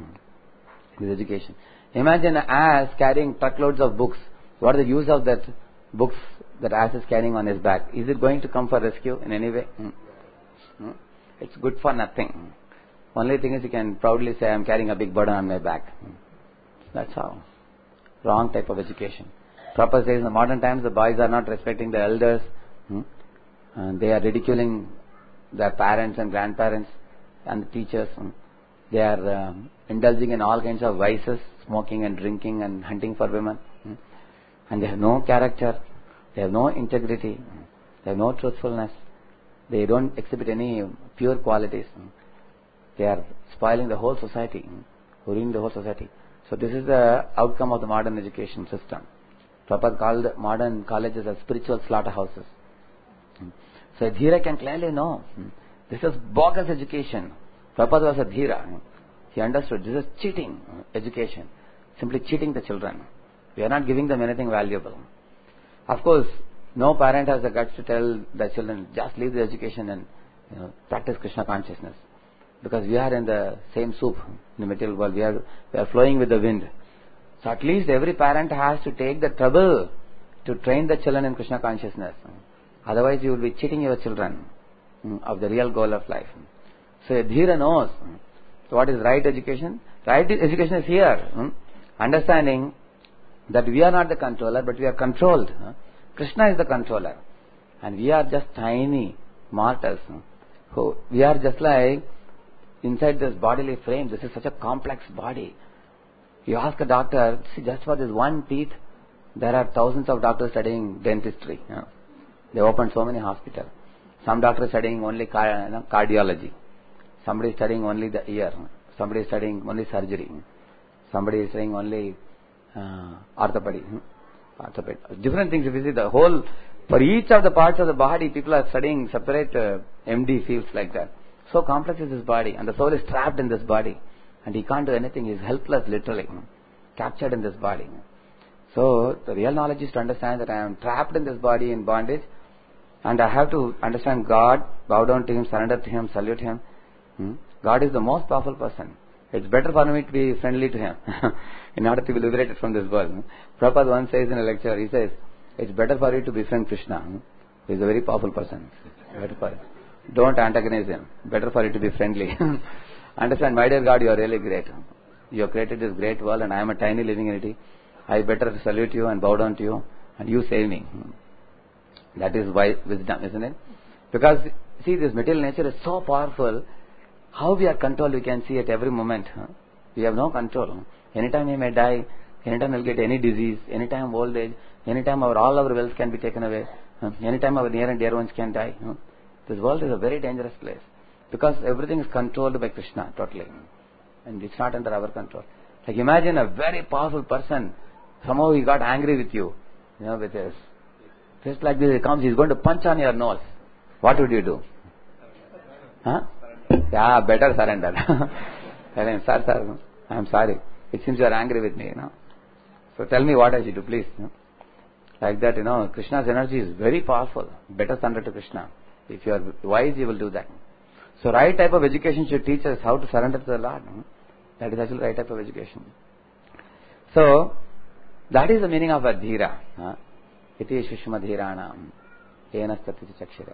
This education. Imagine an ass carrying truckloads of books. What is the use of that books that ass is carrying on his back? Is it going to come for rescue in any way? Hmm. Hmm. It's good for nothing. Only thing is you can proudly say, I'm carrying a big burden on my back. Hmm. That's how. Wrong type of education. Prabhupada says in the modern times the boys are not respecting the elders. Hmm. And they are ridiculing their parents and grandparents and the teachers. Hmm. They are um, indulging in all kinds of vices, smoking and drinking and hunting for women. Hmm. And they have no character. They have no integrity. Hmm. They have no truthfulness. They don't exhibit any pure qualities. Hmm. They are spoiling the whole society, hmm. ruining the whole society. So this is the outcome of the modern education system. Prabhupada called modern colleges as spiritual slaughterhouses. Hmm. So a Dhira can clearly know, hmm. this is bogus education. Prabhupada was a Dhira. Hmm. He understood this is cheating education. Simply cheating the children. We are not giving them anything valuable. Of course, no parent has the guts to tell the children, just leave the education and you know, practice Krishna consciousness. Because we are in the same soup, in the material world. We are, we are flowing with the wind. So at least every parent has to take the trouble to train the children in Krishna consciousness. Otherwise you will be cheating your children of the real goal of life. So a Dhira knows what is right education. Right education is here. Understanding that we are not the controller, but we are controlled. Krishna is the controller. And we are just tiny mortals. Who we are just like inside this bodily frame. This is such a complex body. You ask a doctor, see, just for this one teeth, there are thousands of doctors studying dentistry. You know. They opened so many hospitals. Some doctors studying only car, you know, cardiology. Somebody is studying only the ear. Somebody is studying only surgery. Somebody is studying only uh, orthopedy. Orthoped. Different things. If you see the whole, for each of the parts of the body, people are studying separate uh, M D fields like that. So complex is this body, and the soul is trapped in this body, and he can't do anything. He is helpless, literally, captured in this body. So the real knowledge is to understand that I am trapped in this body in bondage, and I have to understand God, bow down to Him, surrender to Him, salute Him. Hmm? God is the most powerful person. It's better for me to be friendly to Him in order to be liberated from this world. Prabhupada once says in a lecture, he says, it's better for you to befriend Krishna. He's a very powerful person. Better for you. Don't antagonize Him. Better for you to be friendly. Understand, my dear God, you are really great. You have created this great world and I am a tiny living entity. I better salute you and bow down to you and you save me. That is why wisdom, isn't it? Because, see, this material nature is so powerful. How we are controlled, we can see at every moment. We have no control. Anytime we may die, anytime we will get any disease, anytime old age, anytime our all our wealth can be taken away, anytime our near and dear ones can die. This world is a very dangerous place because everything is controlled by Krishna totally, and it's not under our control. Like imagine a very powerful person, somehow he got angry with you, you know, with his fist like this. He comes, he's going to punch on your nose. What would you do? Huh? Yeah, better surrender. Tell him, sir, sir, I'm sorry. It seems you are angry with me, you know. So tell me what I should do, please. You know? Like that, you know, Krishna's energy is very powerful. Better surrender to Krishna. If you are wise, you will do that. So right type of education should teach us how to surrender to the Lord. No? That is actually right type of education. So, that is the meaning of Adhira. Iti Shushma Dhiranam. Ena Stati Chakshira.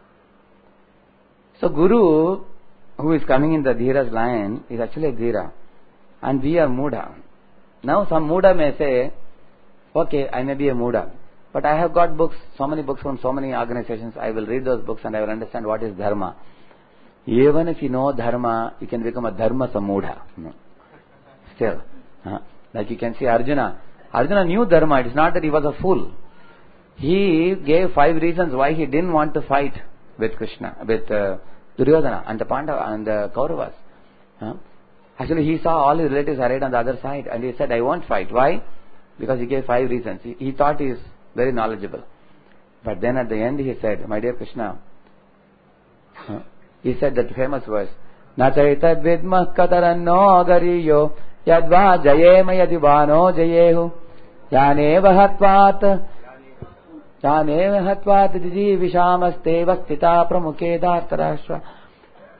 So Guru, who is coming in the Dhira's line, is actually a Dhira. And we are Muda. Now some Muda may say, okay, I may be a Muda. But I have got books, so many books from so many organizations. I will read those books and I will understand what is Dharma. Even if you know Dharma, you can become a Dharma Samudha. No. Still. Huh? Like you can see Arjuna. Arjuna knew Dharma. It is not that he was a fool. He gave five reasons why he didn't want to fight with Krishna, with uh, Duryodhana and the Pandava and the Kauravas. Huh? Actually, he saw all his relatives arrayed on the other side and he said, I won't fight. Why? Because he gave five reasons. He, he thought he is very knowledgeable. But then at the end he said, my dear Krishna, huh? He said that famous verse, Nachaitad vidmah kataranno agariyo yadva jayema yadivano jayehu yaneva hatvat yaneva hatvat diji vishamaste vastita pramukhe dhartarashra.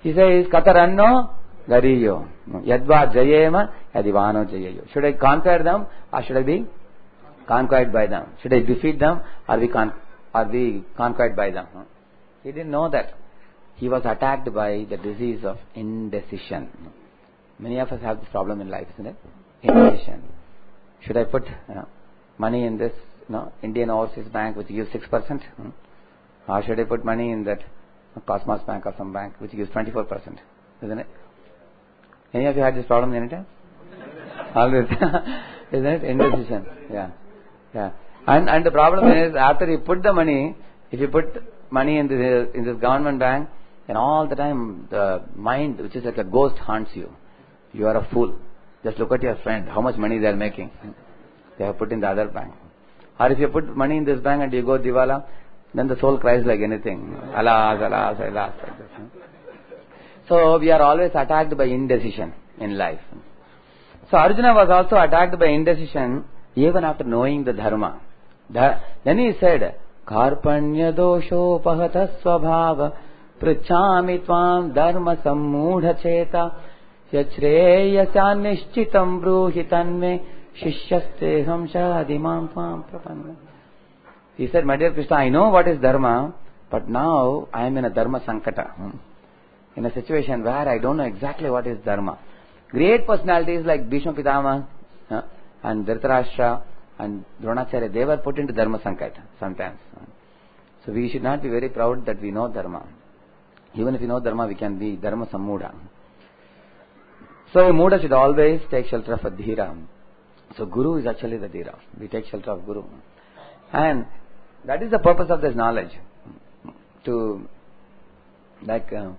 He says, Kataranno Gariyo. Yadva Jayema Yadivano Jayayo. Should I conquer them or should I be conquered by them? Should I defeat them or be, con- or be conquered by them? He didn't know that. He was attacked by the disease of indecision. Many of us have this problem in life, isn't it? Indecision. Should I put you know, money in this you know, Indian Overseas Bank which gives six percent? Hmm? Or should I put money in that Cosmos Bank or some bank which gives twenty-four percent? Isn't it? Any of you had this problem any time? Always. Isn't it? Indecision. Yeah. Yeah. And, and the problem is, after you put the money, if you put money in this, in this government bank, then all the time the mind, which is like a ghost, haunts you. You are a fool. Just look at your friend, how much money they are making. They have put in the other bank. Or if you put money in this bank and you go Diwala, then the soul cries like anything. Alas, alas, alas. Like this. So we are always attacked by indecision in life. So Arjuna was also attacked by indecision even after knowing the dharma. The, then he said, Karpanya dosho pahata svabhava prichami tvam dharma sammudha cheta yachreyasya nishchitam bruhi tanme shishyasteham shadimam tvam prapanna. He said, my dear Krishna, I know what is dharma, but now I am in a dharma sankata. In a situation where I don't know exactly what is dharma. Great personalities like Bhishma Pitama uh, and Dhritarashtra and Dronacharya, they were put into dharma sankata sometimes. So we should not be very proud that we know dharma. Even if we know dharma, we can be dharma sammuda. So a muda should always take shelter of a dhira. So Guru is actually the dhira. We take shelter of Guru. And that is the purpose of this knowledge. To, like, uh,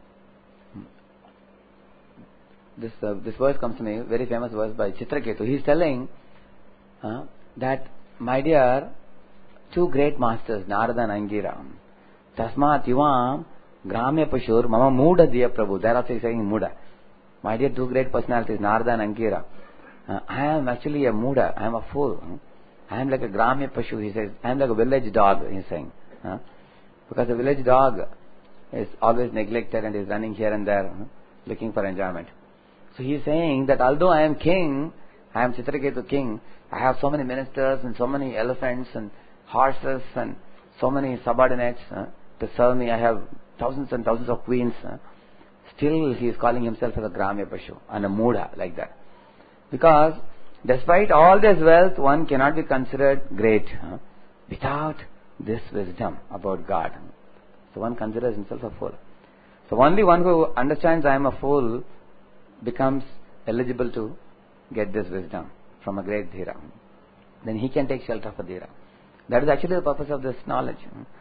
this uh, this verse comes to me, very famous verse by Chitraketu. He is telling uh, that, my dear, two great masters, Narada and Angira, Tasmat Yuvam Gramya Pashur Mama Muda Diya Prabhu. There also he is saying Muda. My dear, two great personalities, Narada and Angira. Uh, I am actually a Muda. I am a fool. I am like a Gramya Pashu, he says. I am like a village dog, he is saying. Uh, because the village dog is always neglected and is running here and there, uh, looking for enjoyment. So he is saying that although I am king, I am Chitraketu king, I have so many ministers and so many elephants and horses and so many subordinates uh, to serve me. I have thousands and thousands of queens. Uh, still he is calling himself as a Gramya Pashu and a Muda like that. Because despite all this wealth, one cannot be considered great uh, without this wisdom about God. So one considers himself a fool. So only one who understands I am a fool becomes eligible to get this wisdom from a great dhira. Then he can take shelter of a dhira. That is actually the purpose of this knowledge.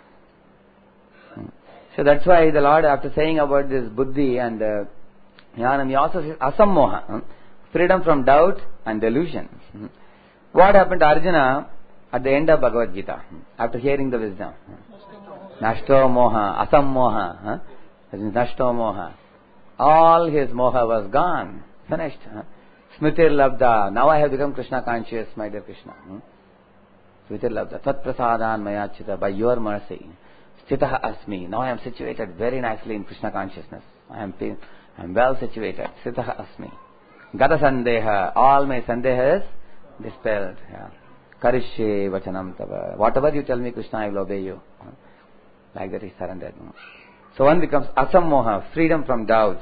So that's why the Lord, after saying about this buddhi and uh, jnanam, he also says asammoha, freedom from doubt and delusion. What happened to Arjuna at the end of Bhagavad Gita after hearing the wisdom? Nashto moha, asammoha, nashto moha. All his moha was gone, finished. Smritir labda. Now I have become Krishna conscious, my dear Krishna. Smritir labda. Tat prasadan mayachita. By your mercy. Sthitaha asmi. Now I am situated very nicely in Krishna consciousness. I am I am well situated. Sthitaha asmi. Gata sandeha. All my sandeha is dispelled. Yeah. Karishye vachanam tava. Whatever you tell me, Krishna, I will obey you. Like that he surrendered. So one becomes asammoha, freedom from doubt.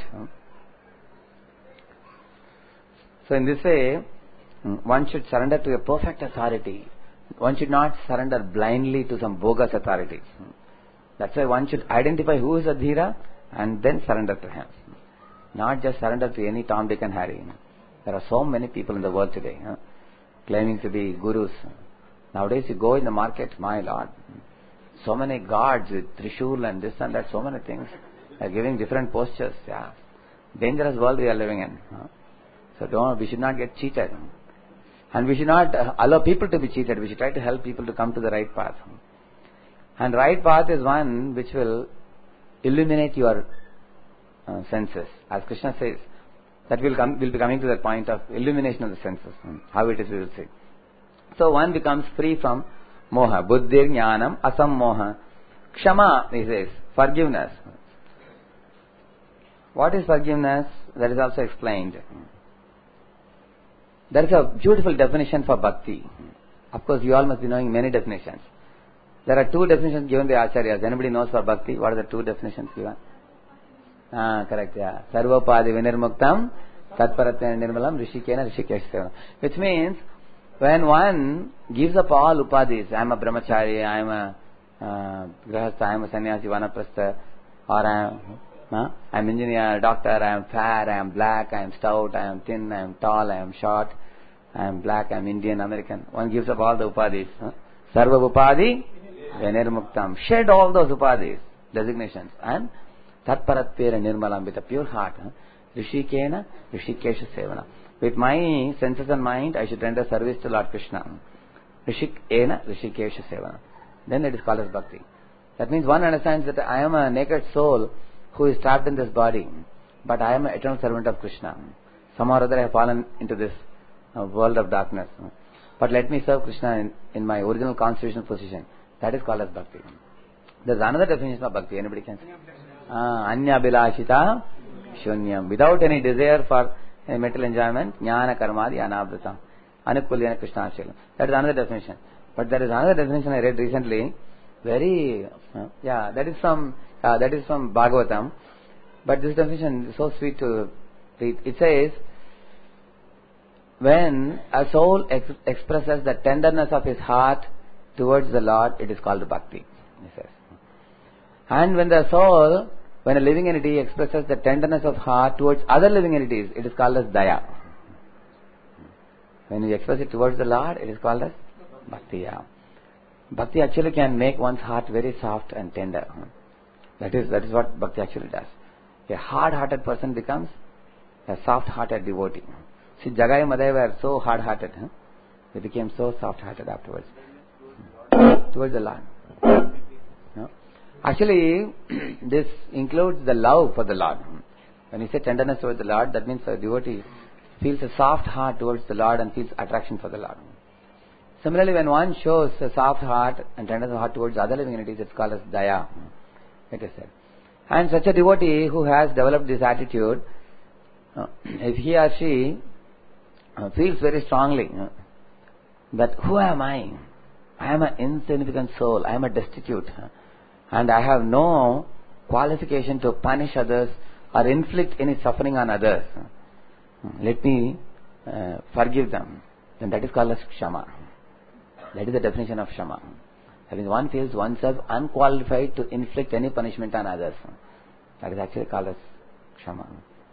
So in this way, one should surrender to a perfect authority. One should not surrender blindly to some bogus authority. That's why one should identify who is a dhira and then surrender to him. Not just surrender to any Tom, Dick and Harry. There are so many people in the world today huh, claiming to be gurus. Nowadays you go in the market, my Lord, so many gods with Trishul and this and that, so many things. They are giving different postures. Yeah, dangerous world we are living in. Huh? So don't, we should not get cheated. And we should not uh, allow people to be cheated. We should try to help people to come to the right path. And right path is one which will illuminate your uh, senses. As Krishna says, that will come, will be coming to that point of illumination of the senses. How it is we will see. So one becomes free from moha, buddhir, jnanam, asam moha. Kshama, he says, forgiveness. What is forgiveness? That is also explained. There is a beautiful definition for bhakti. Of course, you all must be knowing many definitions. There are two definitions given by Acharyas. Anybody knows for bhakti? What are the two definitions given? Ah, correct, yeah. Sarvopadi vinirmuktam tatparatena nirmalam rishikena rishikesha. Which means, when one gives up all upadis, I am a brahmachari, I am a uh, grahastha, I am a sannyasi, vanaprastha, or I am uh, I am engineer, doctor, I am fat, I am black, I am stout, I am thin, I am tall, I am short, I am black, I am Indian, American. One gives up all the upadis. Huh? Sarva upadi vinirmuktam. Shed all those upadis, designations, and tatparatpera nirmalam, with a pure heart. Huh? Rishikena rishikesha sevana. With my senses and mind, I should render service to Lord Krishna. Rishikena rishikesha sevana. Then it is called as bhakti. That means one understands that I am a naked soul who is trapped in this body, but I am an eternal servant of Krishna. Somehow or other I have fallen into this uh, world of darkness. But let me serve Krishna in, in my original constitutional position. That is called as bhakti. There is another definition of bhakti. Anybody can say? Ah, Anya bilashita shunyam. Without any desire for uh, material enjoyment, jnana karmadi anavritam. Anukulyana Krishna Ashilam. That is another definition. But there is another definition I read recently. Very, uh, yeah, that is from uh, that is from Bhagavatam. But this definition is so sweet to read. It says, when a soul ex- expresses the tenderness of his heart towards the Lord, it is called bhakti. He says. And when the soul, when a living entity expresses the tenderness of heart towards other living entities, it is called as daya. When you express it towards the Lord, it is called as bhakti. Yeah. Bhakti actually can make one's heart very soft and tender. That is that is what bhakti actually does. A hard-hearted person becomes a soft-hearted devotee. See, Jagai and Madai were so hard-hearted. Huh? They became so soft-hearted afterwards. Towards the Lord. No? Actually, this includes the love for the Lord. When you say tenderness towards the Lord, that means a devotee feels a soft heart towards the Lord and feels attraction for the Lord. Similarly, when one shows a soft heart and tenderness of heart towards other living entities, it's called as daya. It is said. And such a devotee who has developed this attitude, uh, if he or she uh, feels very strongly uh, that who am I? I am an insignificant soul. I am a destitute. Uh, and I have no qualification to punish others or inflict any suffering on others. Uh, let me uh, forgive them. Then that is called as kshama. That is the definition of kshama. That is, one feels oneself unqualified to inflict any punishment on others. That is actually called as kshama.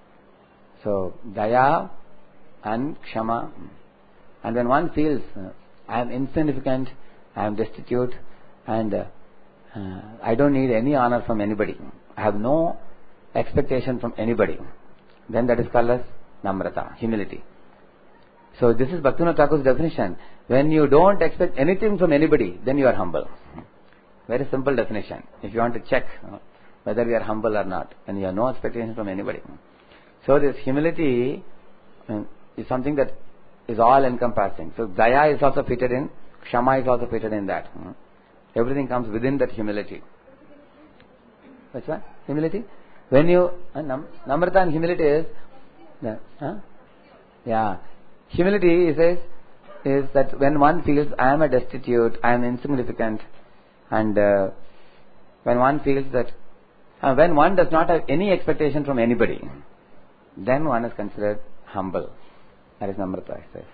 So, daya and kshama. And when one feels, uh, I am insignificant, I am destitute, and uh, uh, I don't need any honor from anybody, I have no expectation from anybody, then that is called as namrata, humility. So this is Bhaktivinoda Thakur's definition. When you don't expect anything from anybody, then you are humble. Very simple definition. If you want to check uh, whether you are humble or not, and you have no expectation from anybody. So this humility uh, is something that is all encompassing. So daya is also fitted in, kshama is also fitted in that. Uh, everything comes within that humility. Which one? Humility? When you, uh, nam, namrata and humility is, uh, huh? yeah. Humility, he says, is that when one feels I am a destitute, I am insignificant, and uh, when one feels that, uh, when one does not have any expectation from anybody, then one is considered humble. That is namrata, he says.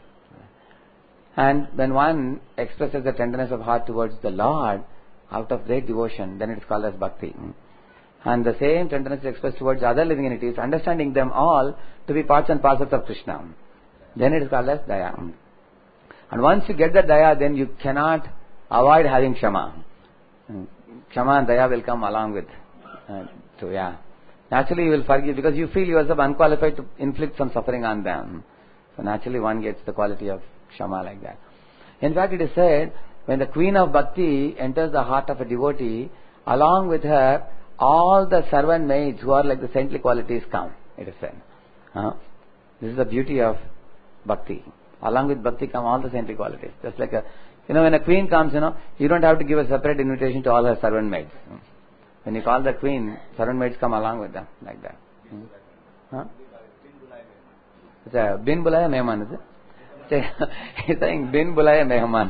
And when one expresses the tenderness of heart towards the Lord out of great devotion, then it is called as bhakti. And the same tenderness is expressed towards other living entities, understanding them all to be parts and parcels of Krishna. Then it is called as daya. And once you get that daya, then you cannot avoid having kshama. Kshama and daya will come along with. Uh, so yeah. Naturally you will forgive because you feel yourself unqualified to inflict some suffering on them. So naturally one gets the quality of kshama like that. In fact, it is said, when the queen of bhakti enters the heart of a devotee, along with her, all the servant maids who are like the saintly qualities come. It is said. Uh, this is the beauty of bhakti. Along with bhakti come all the saintly qualities. Just like a, you know, when a queen comes, you know, you don't have to give a separate invitation to all her servant maids. When you call the queen, servant maids come along with them, like that. Hmm? Huh? It's a bin bulaya mehman, is it? He's saying bin bulaya mehman.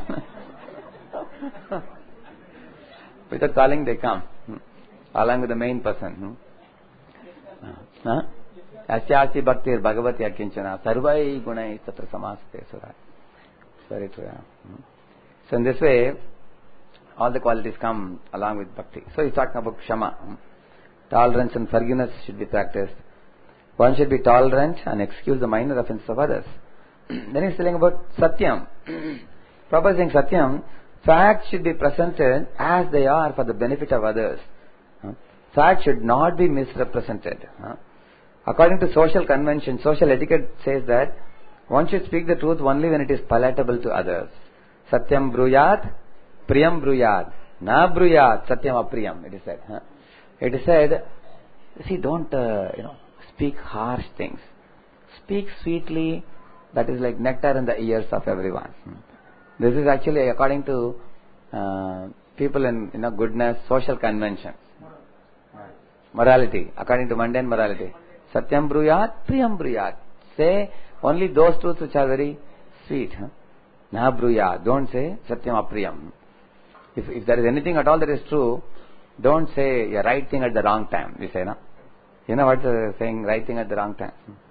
Without calling, they come. Hmm? Along with the main person. Hmm? Huh? Asyasi bhaktir bhagavati akinchana sarvai gunai tatra samaste sura. Very true. Yeah. Hmm? So in this way, all the qualities come along with bhakti. So he's talking about kshama. Hmm? Tolerance and forgiveness should be practiced. One should be tolerant and excuse the minor offenses of others. Then he's telling about satyam. Prabhupada is saying satyam, facts should be presented as they are for the benefit of others. Huh? Facts should not be misrepresented. Huh? According to social convention, social etiquette says that one should speak the truth only when it is palatable to others. Satyam bruyat, priyam bruyat, na bruyat, satyam apriyam, it is said. Huh? It is said, see, don't, uh, you know, speak harsh things. Speak sweetly, that is like nectar in the ears of everyone. This is actually according to uh, people in, you know, goodness, social convention. Morality, according to mundane morality. Satyam bruyat, priyam bruyat. Say only those truths which are very sweet. Huh? Na bruyat. Don't say satyam apriyam. If, if there is anything at all that is true, don't say a right thing at the wrong time. We say, no? You know what's uh, saying right thing at the wrong time?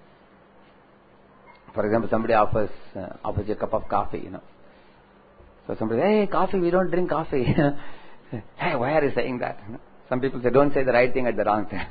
For example, somebody offers uh, offers you a cup of coffee, you know. So somebody says, hey, coffee, we don't drink coffee. Hey, why are you saying that? Some people say, don't say the right thing at the wrong time.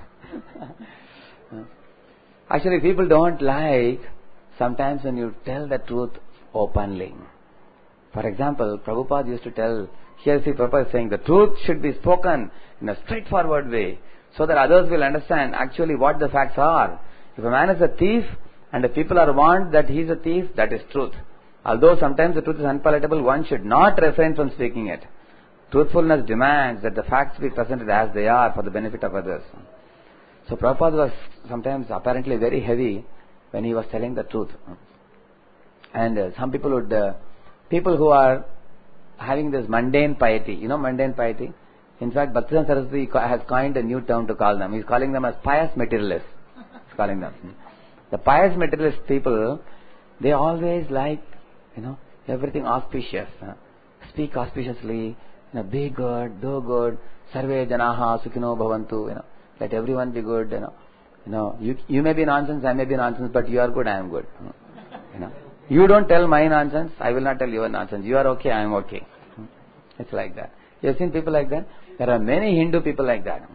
Actually, people don't like sometimes when you tell the truth openly. For example, Prabhupada used to tell, here see Prabhupada is saying, the truth should be spoken in a straightforward way so that others will understand actually what the facts are. If a man is a thief and the people are warned that he is a thief, that is truth. Although sometimes the truth is unpalatable, one should not refrain from speaking it. Truthfulness demands that the facts be presented as they are for the benefit of others. So Prabhupada was sometimes apparently very heavy when he was telling the truth. And uh, some people would, uh, people who are having this mundane piety, you know mundane piety? In fact, Bhaktivedanta Saraswati has coined a new term to call them. He's calling them as pious materialists. He's calling them. The pious materialist people, they always like, you know, everything auspicious. Huh? Speak auspiciously, you know, be good, do good, sarve janaha sukhino bhavantu, you know, let everyone be good, you know. You know, you, you may be nonsense, I may be nonsense, but you are good, I am good. You know, you don't tell my nonsense, I will not tell your nonsense. You are okay, I am okay. It's like that. You have seen people like that? There are many Hindu people like that.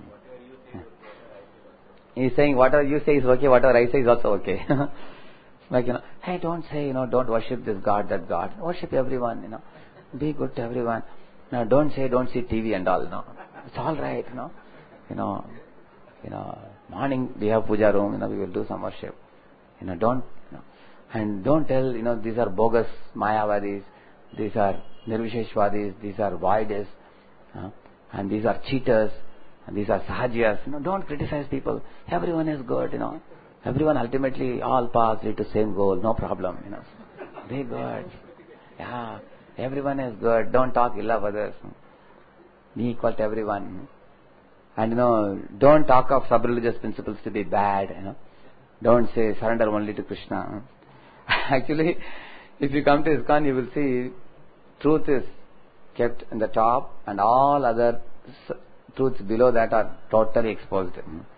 He's saying whatever you say is okay, whatever I say is also okay. Like, you know, hey, don't say, you know, don't worship this God, that God. Worship everyone, you know. Be good to everyone. No, don't say, don't see T V and all, no. It's all right, you know. You know, you know, morning we have puja room, you know, we will do some worship. You know, don't, you know, and don't tell, you know, these are bogus Mayavadis, these are Nirvisheshwadis, these are Vaidas, uh, and these are cheaters, and these are Sahajias. You know, don't criticize people. Everyone is good, you know. Everyone ultimately, all paths lead to same goal, no problem, you know. Be good. Yeah, everyone is good. Don't talk ill of others. Be equal to everyone. And, you know, don't talk of sub-religious principles to be bad, you know. Don't say surrender only to Krishna. Actually, if you come to ISKCON, you will see truth is kept in the top and all other truths below that are totally exposed.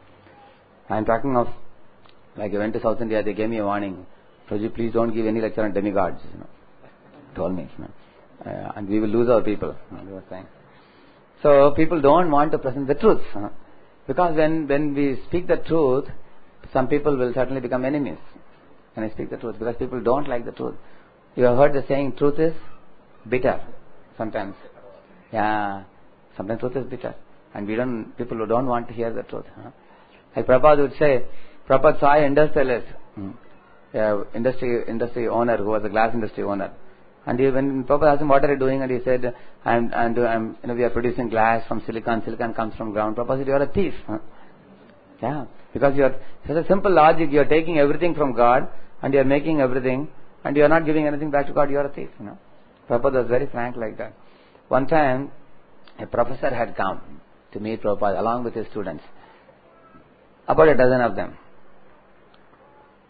I am talking of, like I went to South India, they gave me a warning. Prabhuji, please don't give any lecture on demigods. You know, told me, you know, uh, and we will lose our people. You know, they were saying. So people don't want to present the truth, huh? Because when when we speak the truth, some people will certainly become enemies. When I speak the truth, because people don't like the truth. You have heard the saying, truth is bitter. Sometimes, yeah, sometimes truth is bitter, and we don't. People who don't want to hear the truth. Huh? Like Prabhupada would say, Prabhupada saw an industrialist, hmm. yeah, industry industry owner who was a glass industry owner, and he, when Prabhupada asked him, "What are you doing?" and he said, "I'm, I'm, I'm you know, we are producing glass from silicon. Silicon comes from ground." Prabhupada said, "You are a thief." Huh? Yeah, because you are such a simple logic. You are taking everything from God, and you are making everything, and you are not giving anything back to God. You are a thief. You know, Prabhupada was very frank like that. One time, a professor had come to meet Prabhupada along with his students. About a dozen of them.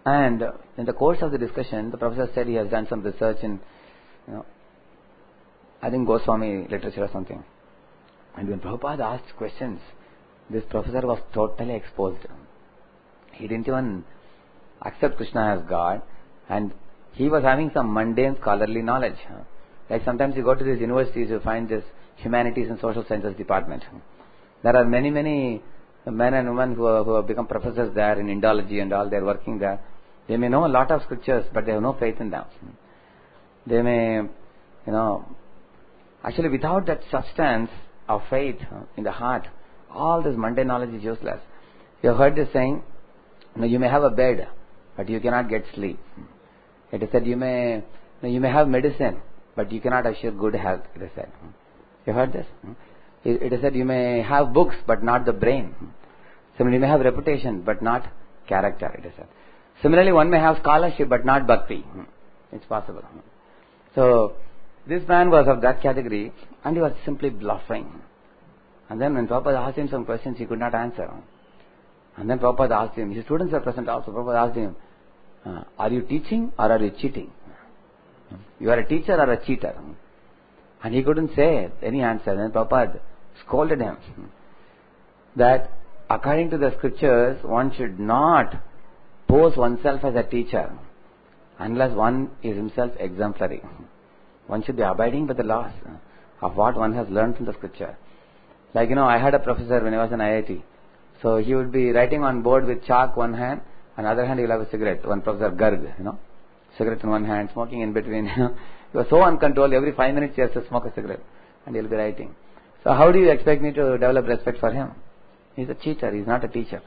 And uh, in the course of the discussion, the professor said he has done some research in, you know, I think Goswami literature or something. And when Prabhupada asked questions, this professor was totally exposed. He didn't even accept Krishna as God, and he was having some mundane scholarly knowledge. Like sometimes you go to these universities, you find this humanities and social sciences department. There are many, many men and women who, are, who have become professors there in Indology and all. They are working there. They may know a lot of scriptures, but they have no faith in them. They may, you know, actually without that substance of faith in the heart, all this mundane knowledge is useless. You have heard this saying, you know, you may have a bed, but you cannot get sleep. It is said you may, you know, you may have medicine, but you cannot assure good health. It is said. You heard this? It, it is said you may have books, but not the brain. Similarly, you may have reputation, but not character. It is said. Similarly, one may have scholarship, but not bhakti. It's possible. So, this man was of that category, and he was simply bluffing. And then when Prabhupada asked him some questions, he could not answer. And then Prabhupada asked him, his students were present also, Prabhupada asked him, uh, are you teaching or are you cheating? You are a teacher or a cheater? And he couldn't say any answer. And then Prabhupada scolded him that according to the scriptures, one should not pose oneself as a teacher unless one is himself exemplary. One should be abiding by the laws of what one has learned from the scripture. Like, you know, I had a professor when I was in I I T. So he would be writing on board with chalk one hand, and other hand he will have a cigarette. One Professor Garg, you know, cigarette in one hand, smoking in between. You know. He was so uncontrolled, every five minutes he has to smoke a cigarette, and he will be writing. So how do you expect me to develop respect for him? He's a cheater, he's not a teacher.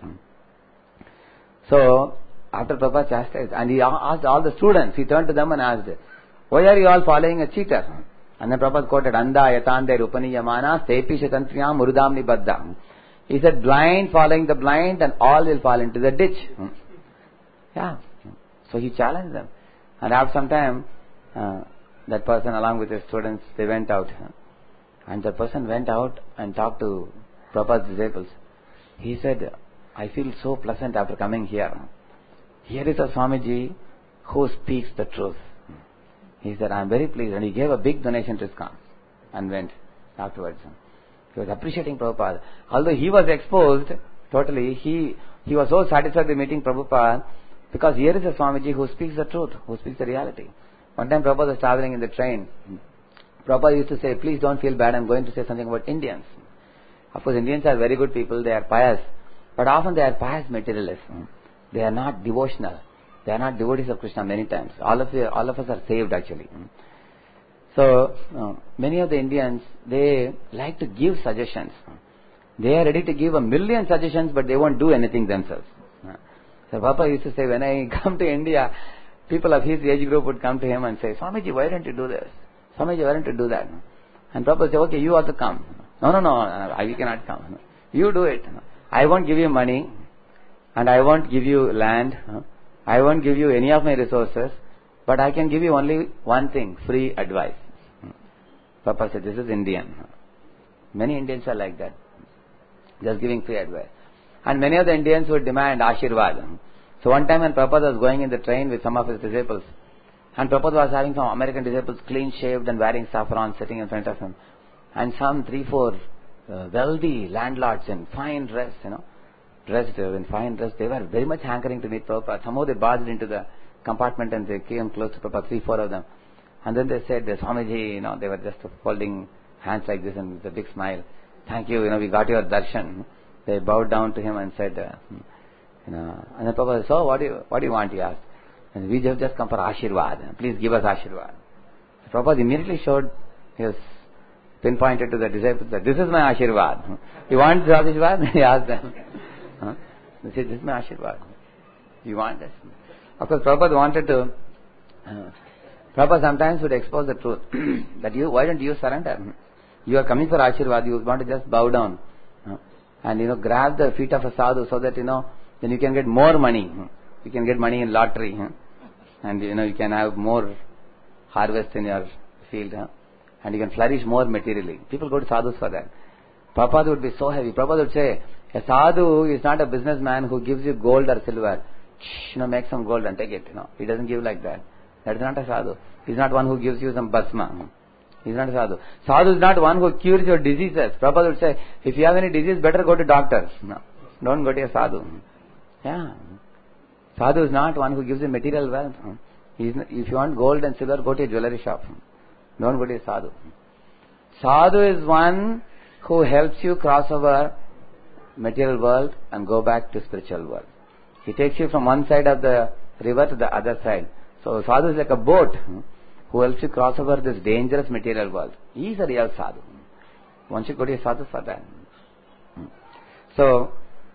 So, after Prabhupada chastised, and he asked all the students, he turned to them and asked, why are you all following a cheater? And then Prabhupada quoted, Anda yatande rupaniyamana stepi shatantriyam murudamni baddha. He said, blind following the blind and all will fall into the ditch. Yeah. So he challenged them. And after some time, uh, that person along with his students, they went out. And the person went out and talked to Prabhupada's disciples. He said, I feel so pleasant after coming here. Here is a Swamiji who speaks the truth. He said, I am very pleased. And he gave a big donation to ISKCON and went afterwards. He was appreciating Prabhupada. Although he was exposed totally, he, he was so satisfied with meeting Prabhupada because here is a Swamiji who speaks the truth, who speaks the reality. One time Prabhupada was traveling in the train. Prabhupada used to say, please don't feel bad, I am going to say something about Indians. Of course, Indians are very good people, they are pious. But often they are pious materialists. They are not devotional. They are not devotees of Krishna many times. All of you, all of us are saved actually. So, uh, many of the Indians, they like to give suggestions. They are ready to give a million suggestions, but they won't do anything themselves. So, Papa used to say, when I come to India, people of his age group would come to him and say, Swamiji, why don't you do this? Swamiji, why don't you do that? And Papa would say, okay, you also come. No, no, no, I cannot come. You do it. I won't give you money, and I won't give you land. I won't give you any of my resources, but I can give you only one thing, free advice. Papa said, this is Indian. Many Indians are like that, just giving free advice. And many of the Indians would demand Ashirvad. So one time when Prabhupada was going in the train with some of his disciples, and Prabhupada was having some American disciples clean shaved and wearing saffron sitting in front of him, and some three, four uh, wealthy landlords in fine dress, you know, dressed in fine dress, they were very much hankering to meet Prabhupada. Somehow they barged into the compartment and they came close to Prabhupada, three, four of them. And then they said, Swamiji, you know, they were just holding hands like this and with a big smile. Thank you, you know, we got your darshan. They bowed down to him and said, uh, you know, and then Prabhupada said, so what do you, what do you want, he asked. And we have just come for Ashirvad. Please give us Ashirvad. So Prabhupada immediately showed his, pinpointed to the disciples that this is my Ashirvad. You want this Ashirvad? He asked them. Huh? They said, this is my Ashirvad. You want this? Of course, Prabhupada wanted to, uh, Prabhupada sometimes would expose the truth. That you, why don't you surrender? You are coming for Ashirvad, you want to just bow down. Uh, and, you know, grab the feet of a sadhu so that, you know, then you can get more money. You can get money in lottery. Huh? And, you know, you can have more harvest in your field. Huh? And you can flourish more materially. People go to sadhus for that. Prabhupada would be so heavy. Prabhupada would say, a sadhu is not a businessman who gives you gold or silver. you know, make some gold and take it. You know, he doesn't give like that. That is not a sadhu. He's not one who gives you some bhasma. He's not a sadhu. Sadhu is not one who cures your diseases. Prabhupada would say, if you have any disease, better go to doctors. No, don't go to a sadhu. Yeah. Sadhu is not one who gives you material wealth. He's not, if you want gold and silver, go to a jewelry shop. Don't go to a sadhu. Sadhu is one who helps you cross over material world and go back to spiritual world. He takes you from one side of the river to the other side. So sadhu is like a boat who helps you cross over this dangerous material world. He is a real sadhu. One should go to a sadhu for that. So,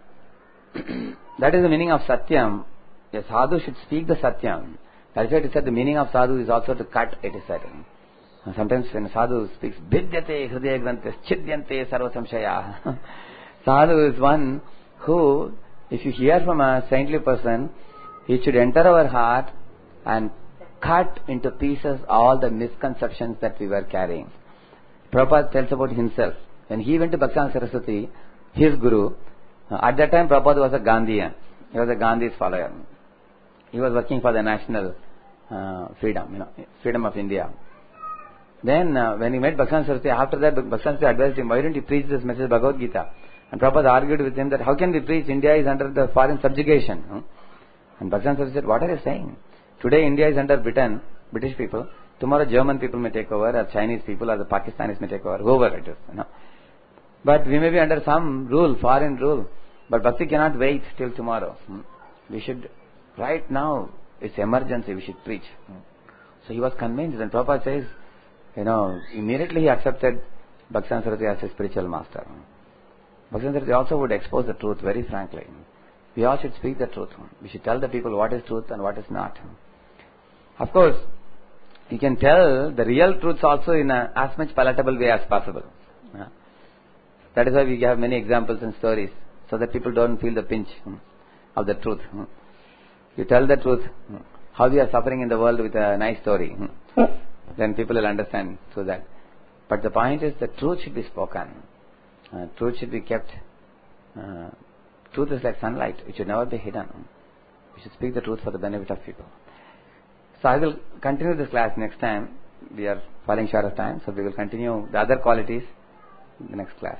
that is the meaning of satyam. A sadhu should speak the satyam. That is why it is said the meaning of sadhu is also to cut, it is said. Sometimes when a sadhu speaks, Bhidyate hridaya grantes chidyante sarvasamshaya. Sadhu is one who, if you hear from a saintly person, he should enter our heart and cut into pieces all the misconceptions that we were carrying. Prabhupada tells about himself. When he went to Bhaktivinoda Saraswati, his guru, at that time Prabhupada was a Gandhian. He was a Gandhi's follower. He was working for the national uh, freedom, you know, freedom of India. Then uh, when he met Bhaktivinoda Saraswati, after that Bhaktivinoda Saraswati advised him, why don't you preach this message of Bhagavad Gita? And Prabhupada argued with him that how can we preach? India is under the foreign subjugation. Hmm? And Bhaktivinoda Saraswati said, what are you saying? Today India is under Britain, British people. Tomorrow German people may take over, or Chinese people, or the Pakistanis may take over, whoever it is. You know. But we may be under some rule, foreign rule. But Bhakti cannot wait till tomorrow. Hmm? We should, right now, it's emergency, we should preach. Hmm? So he was convinced, and Prabhupada says, you know, immediately he accepted Bhaktivinoda Saraswati as his spiritual master. Bhaktivinoda Saraswati also would expose the truth very frankly. We all should speak the truth. We should tell the people what is truth and what is not. Of course, you can tell the real truths also in a, as much palatable way as possible. Yeah. That is why we have many examples and stories, so that people don't feel the pinch of the truth. You tell the truth, how we are suffering in the world with a nice story, then people will understand through that. But the point is, the truth should be spoken. Uh, truth should be kept. Uh, truth is like sunlight; it should never be hidden. We should speak the truth for the benefit of people. So I will continue this class next time. We are falling short of time, so we will continue the other qualities in the next class.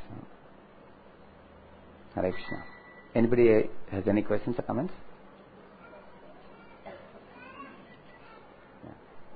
Hare Krishna. Anybody has any questions or comments? Yeah.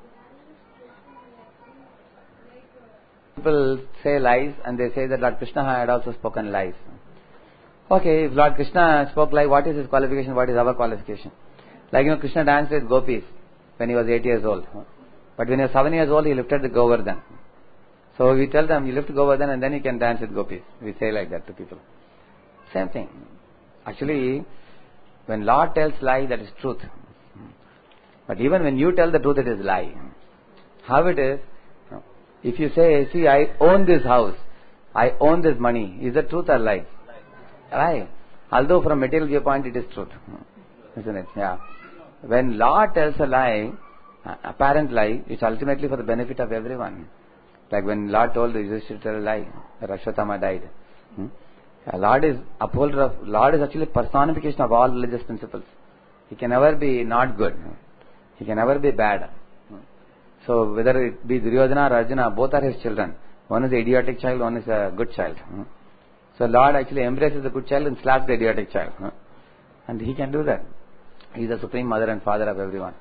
People say lies, and they say that Lord Krishna had also spoken lies. Okay, if Lord Krishna spoke lie, what is his qualification? What is our qualification? Like, you know, Krishna danced with gopis when he was eight years old. But when he was seven years old, he lifted the Govardhan. So we tell them, you lift Govardhan and then you can dance with gopis. We say like that to people. Same thing. Actually, when Lord tells lie, that is truth. But even when you tell the truth, it is lie. How it is? If you say, see, I own this house, I own this money, is it truth or lie? Lie. Although from material viewpoint, it is truth. Isn't it? Yeah. When Lord tells a lie, apparent lie, it's ultimately for the benefit of everyone. Like when Lord told Yudhishthira to tell a lie, Ashwatthama died. Hmm? Lord is upholder of, Lord is actually personification of all religious principles. He can never be not good. He can never be bad. So whether it be Duryodhana or Arjuna, both are his children. One is an idiotic child, one is a good child. So Lord actually embraces the good child and slaps the idiotic child. And he can do that. He is the supreme mother and father of everyone.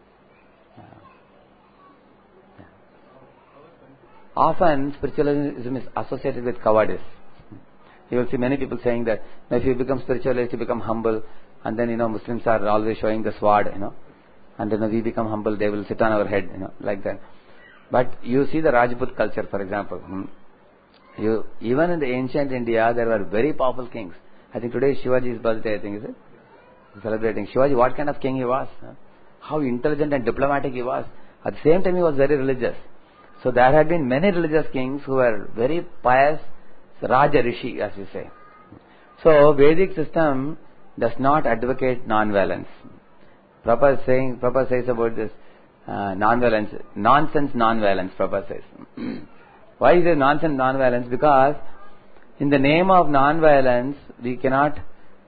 Often spiritualism is associated with cowardice. You will see many people saying that if you become spiritualist, you become humble, and then, you know, Muslims are always showing the sword, you know, and then we become humble, they will sit on our head, you know, like that. But you see the Rajput culture, for example. You, even in the ancient India, there were very powerful kings. I think today is Shivaji's birthday, I think, is it? Celebrating. Shivaji, what kind of king he was? How intelligent and diplomatic he was. At the same time, he was very religious. So there had been many religious kings who were very pious, Raja Rishi, as we say. So Vedic system does not advocate non-violence. Prabhupada saying, Prabhupada says about this uh, non-violence, nonsense non-violence, Prabhupada says. Why is it nonsense non-violence? Because in the name of non-violence, we cannot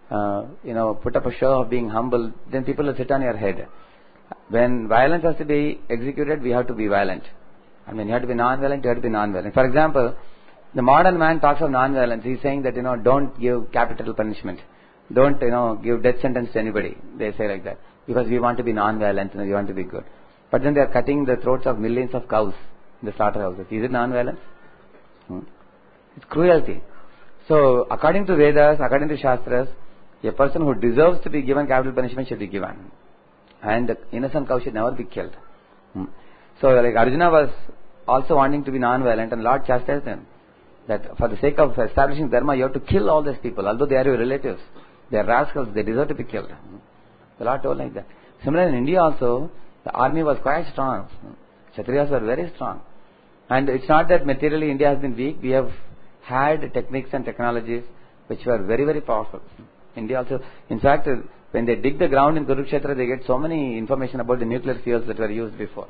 uh, you know, put up a show of being humble, then people will sit on your head. When violence has to be executed, we have to be violent. I mean, you have to be non-violent, you have to be non-violent. For example, the modern man talks of non-violence. He's saying that, you know, don't give capital punishment. Don't, you know, give death sentence to anybody. They say like that. Because we want to be non-violent, you know, we want to be good. But then they are cutting the throats of millions of cows in the slaughterhouses. Is it non-violence? Hmm? It's cruelty. So, according to Vedas, according to Shastras, a person who deserves to be given capital punishment should be given. And the innocent cow should never be killed. Hmm? So, like Arjuna was also wanting to be non-violent, and Lord chastised him that for the sake of establishing dharma, you have to kill all these people, although they are your relatives. They are rascals, they deserve to be killed. The Lord told like that. Similarly, in India also, the army was quite strong. Kshatriyas were very strong. And it's not that materially India has been weak. We have had techniques and technologies which were very, very powerful. India also, in fact, when they dig the ground in Kurukshetra, they get so many information about the nuclear fuels that were used before.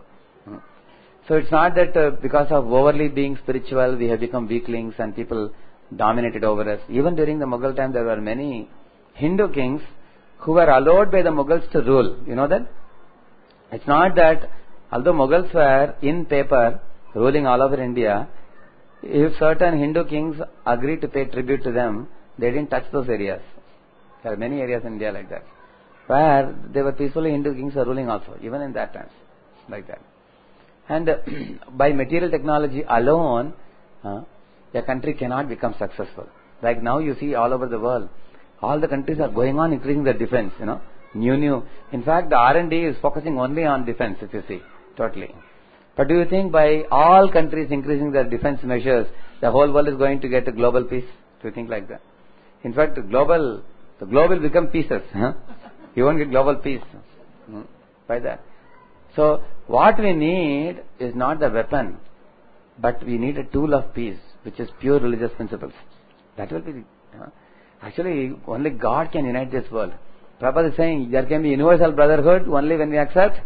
So it's not that uh, because of overly being spiritual, we have become weaklings and people dominated over us. Even during the Mughal time, there were many Hindu kings who were allowed by the Mughals to rule. You know that? It's not that, although Mughals were in paper ruling all over India, if certain Hindu kings agreed to pay tribute to them, they didn't touch those areas. There are many areas in India like that, where they were peacefully Hindu kings are ruling also, even in that times, like that. And uh, by material technology alone, uh, a country cannot become successful. Like now you see all over the world, all the countries are going on increasing their defense, you know, new, new. In fact, the R and D is focusing only on defense, if you see, totally. But do you think by all countries increasing their defense measures, the whole world is going to get a global peace? Do you think like that? In fact, the global, the globe will become pieces. Huh? You won't get global peace hmm, by that. So, what we need is not the weapon, but we need a tool of peace, which is pure religious principles. That will be, the, uh, actually, only God can unite this world. Prabhupada is saying there can be universal brotherhood only when we accept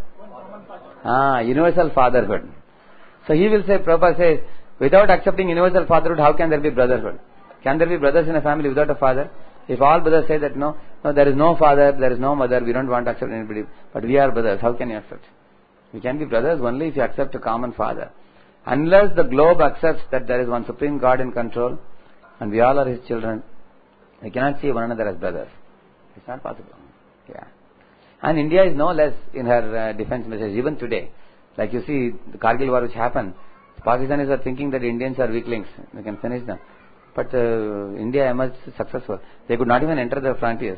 ah, universal fatherhood. So he will say, Prabhupada says, without accepting universal fatherhood, how can there be brotherhood? Can there be brothers in a family without a father? If all brothers say that no, no, there is no father, there is no mother, we don't want to accept anybody, but we are brothers, how can you accept? We can be brothers only if you accept a common father. Unless the globe accepts that there is one supreme God in control and we all are his children, we cannot see one another as brothers. It's not possible. Yeah. And India is no less in her uh, defense measures even today. Like you see, the Kargil war which happened, the Pakistanis are thinking that Indians are weaklings. We can finish them. But uh, India emerged successful. They could not even enter the frontiers.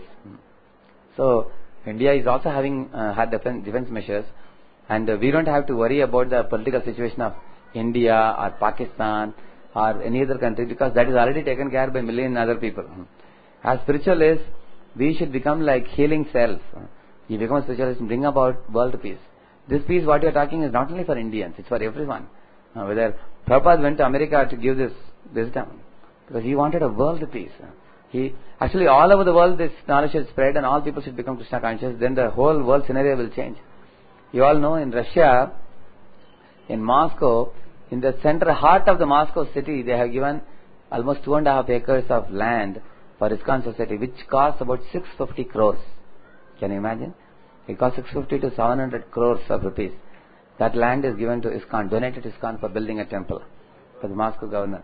So, India is also having uh, had defense, defense measures. And uh, we don't have to worry about the political situation of India or Pakistan or any other country because that is already taken care by million other people. As spiritualists, we should become like healing cells. You become a spiritualist and bring about world peace. This peace what you are talking is not only for Indians, it's for everyone. Uh, whether Prabhupada went to America to give this wisdom because he wanted a world peace. He actually all over the world this knowledge should spread and all people should become Krishna conscious, then the whole world scenario will change. You all know in Russia, in Moscow, in the center heart of the Moscow city, they have given almost two and a half acres of land for ISKCON Society, which costs about six hundred fifty crores. Can you imagine? It costs six hundred fifty to seven hundred crores of rupees. That land is given to ISKCON, donated to ISKCON for building a temple for the Moscow governor.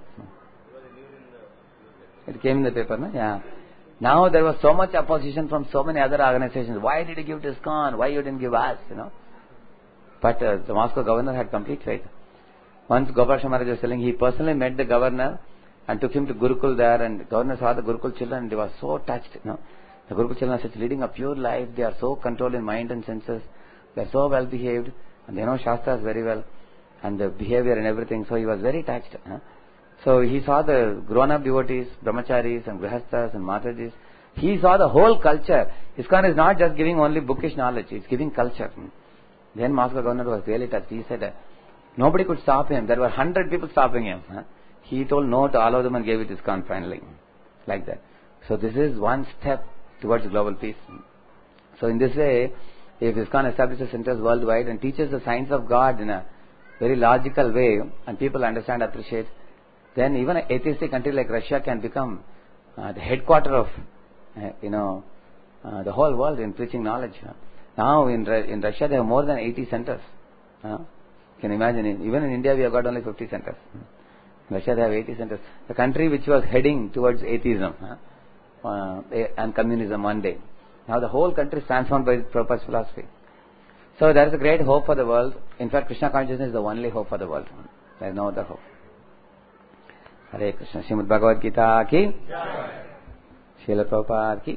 It came in the paper, no? Yeah. Now there was so much opposition from so many other organizations. Why did you give to ISKCON? Why you didn't give us? You know. But uh, the Moscow governor had complete faith. Once Gopal Maharaj was telling, he personally met the governor and took him to Gurukul there, and the governor saw the Gurukul children and they were so touched. You know. The Gurukul children are such leading a pure life, they are so controlled in mind and senses, they are so well behaved, and they know Shastras very well, and the behavior and everything, so he was very touched. Huh? So he saw the grown-up devotees, brahmacharis and grihasthas and matajis. He saw the whole culture. ISKCON is not just giving only bookish knowledge, it's giving culture. Then Moscow governor was really touched. He said, uh, nobody could stop him. There were hundred people stopping him. Huh? He told no to all of them and gave it to ISKCON finally. Like that. So this is one step towards global peace. So in this way, if ISKCON establishes centers worldwide and teaches the science of God in a very logical way and people understand, appreciate, then even an atheistic country like Russia can become uh, the headquarter of uh, you know, uh, the whole world in preaching knowledge. Uh. Now in in Russia they have more than eighty centers. Uh. Can you imagine? Even in India we have got only fifty centers. In Russia they have eighty centers. The country which was heading towards atheism uh, uh, and communism one day. Now the whole country is transformed by Prabhupada's philosophy. So there is a great hope for the world. In fact, Krishna consciousness is the only hope for the world. There is no other hope. Hare Krishna. Srimad Bhagavad Gita ki Srila Prabhupada ki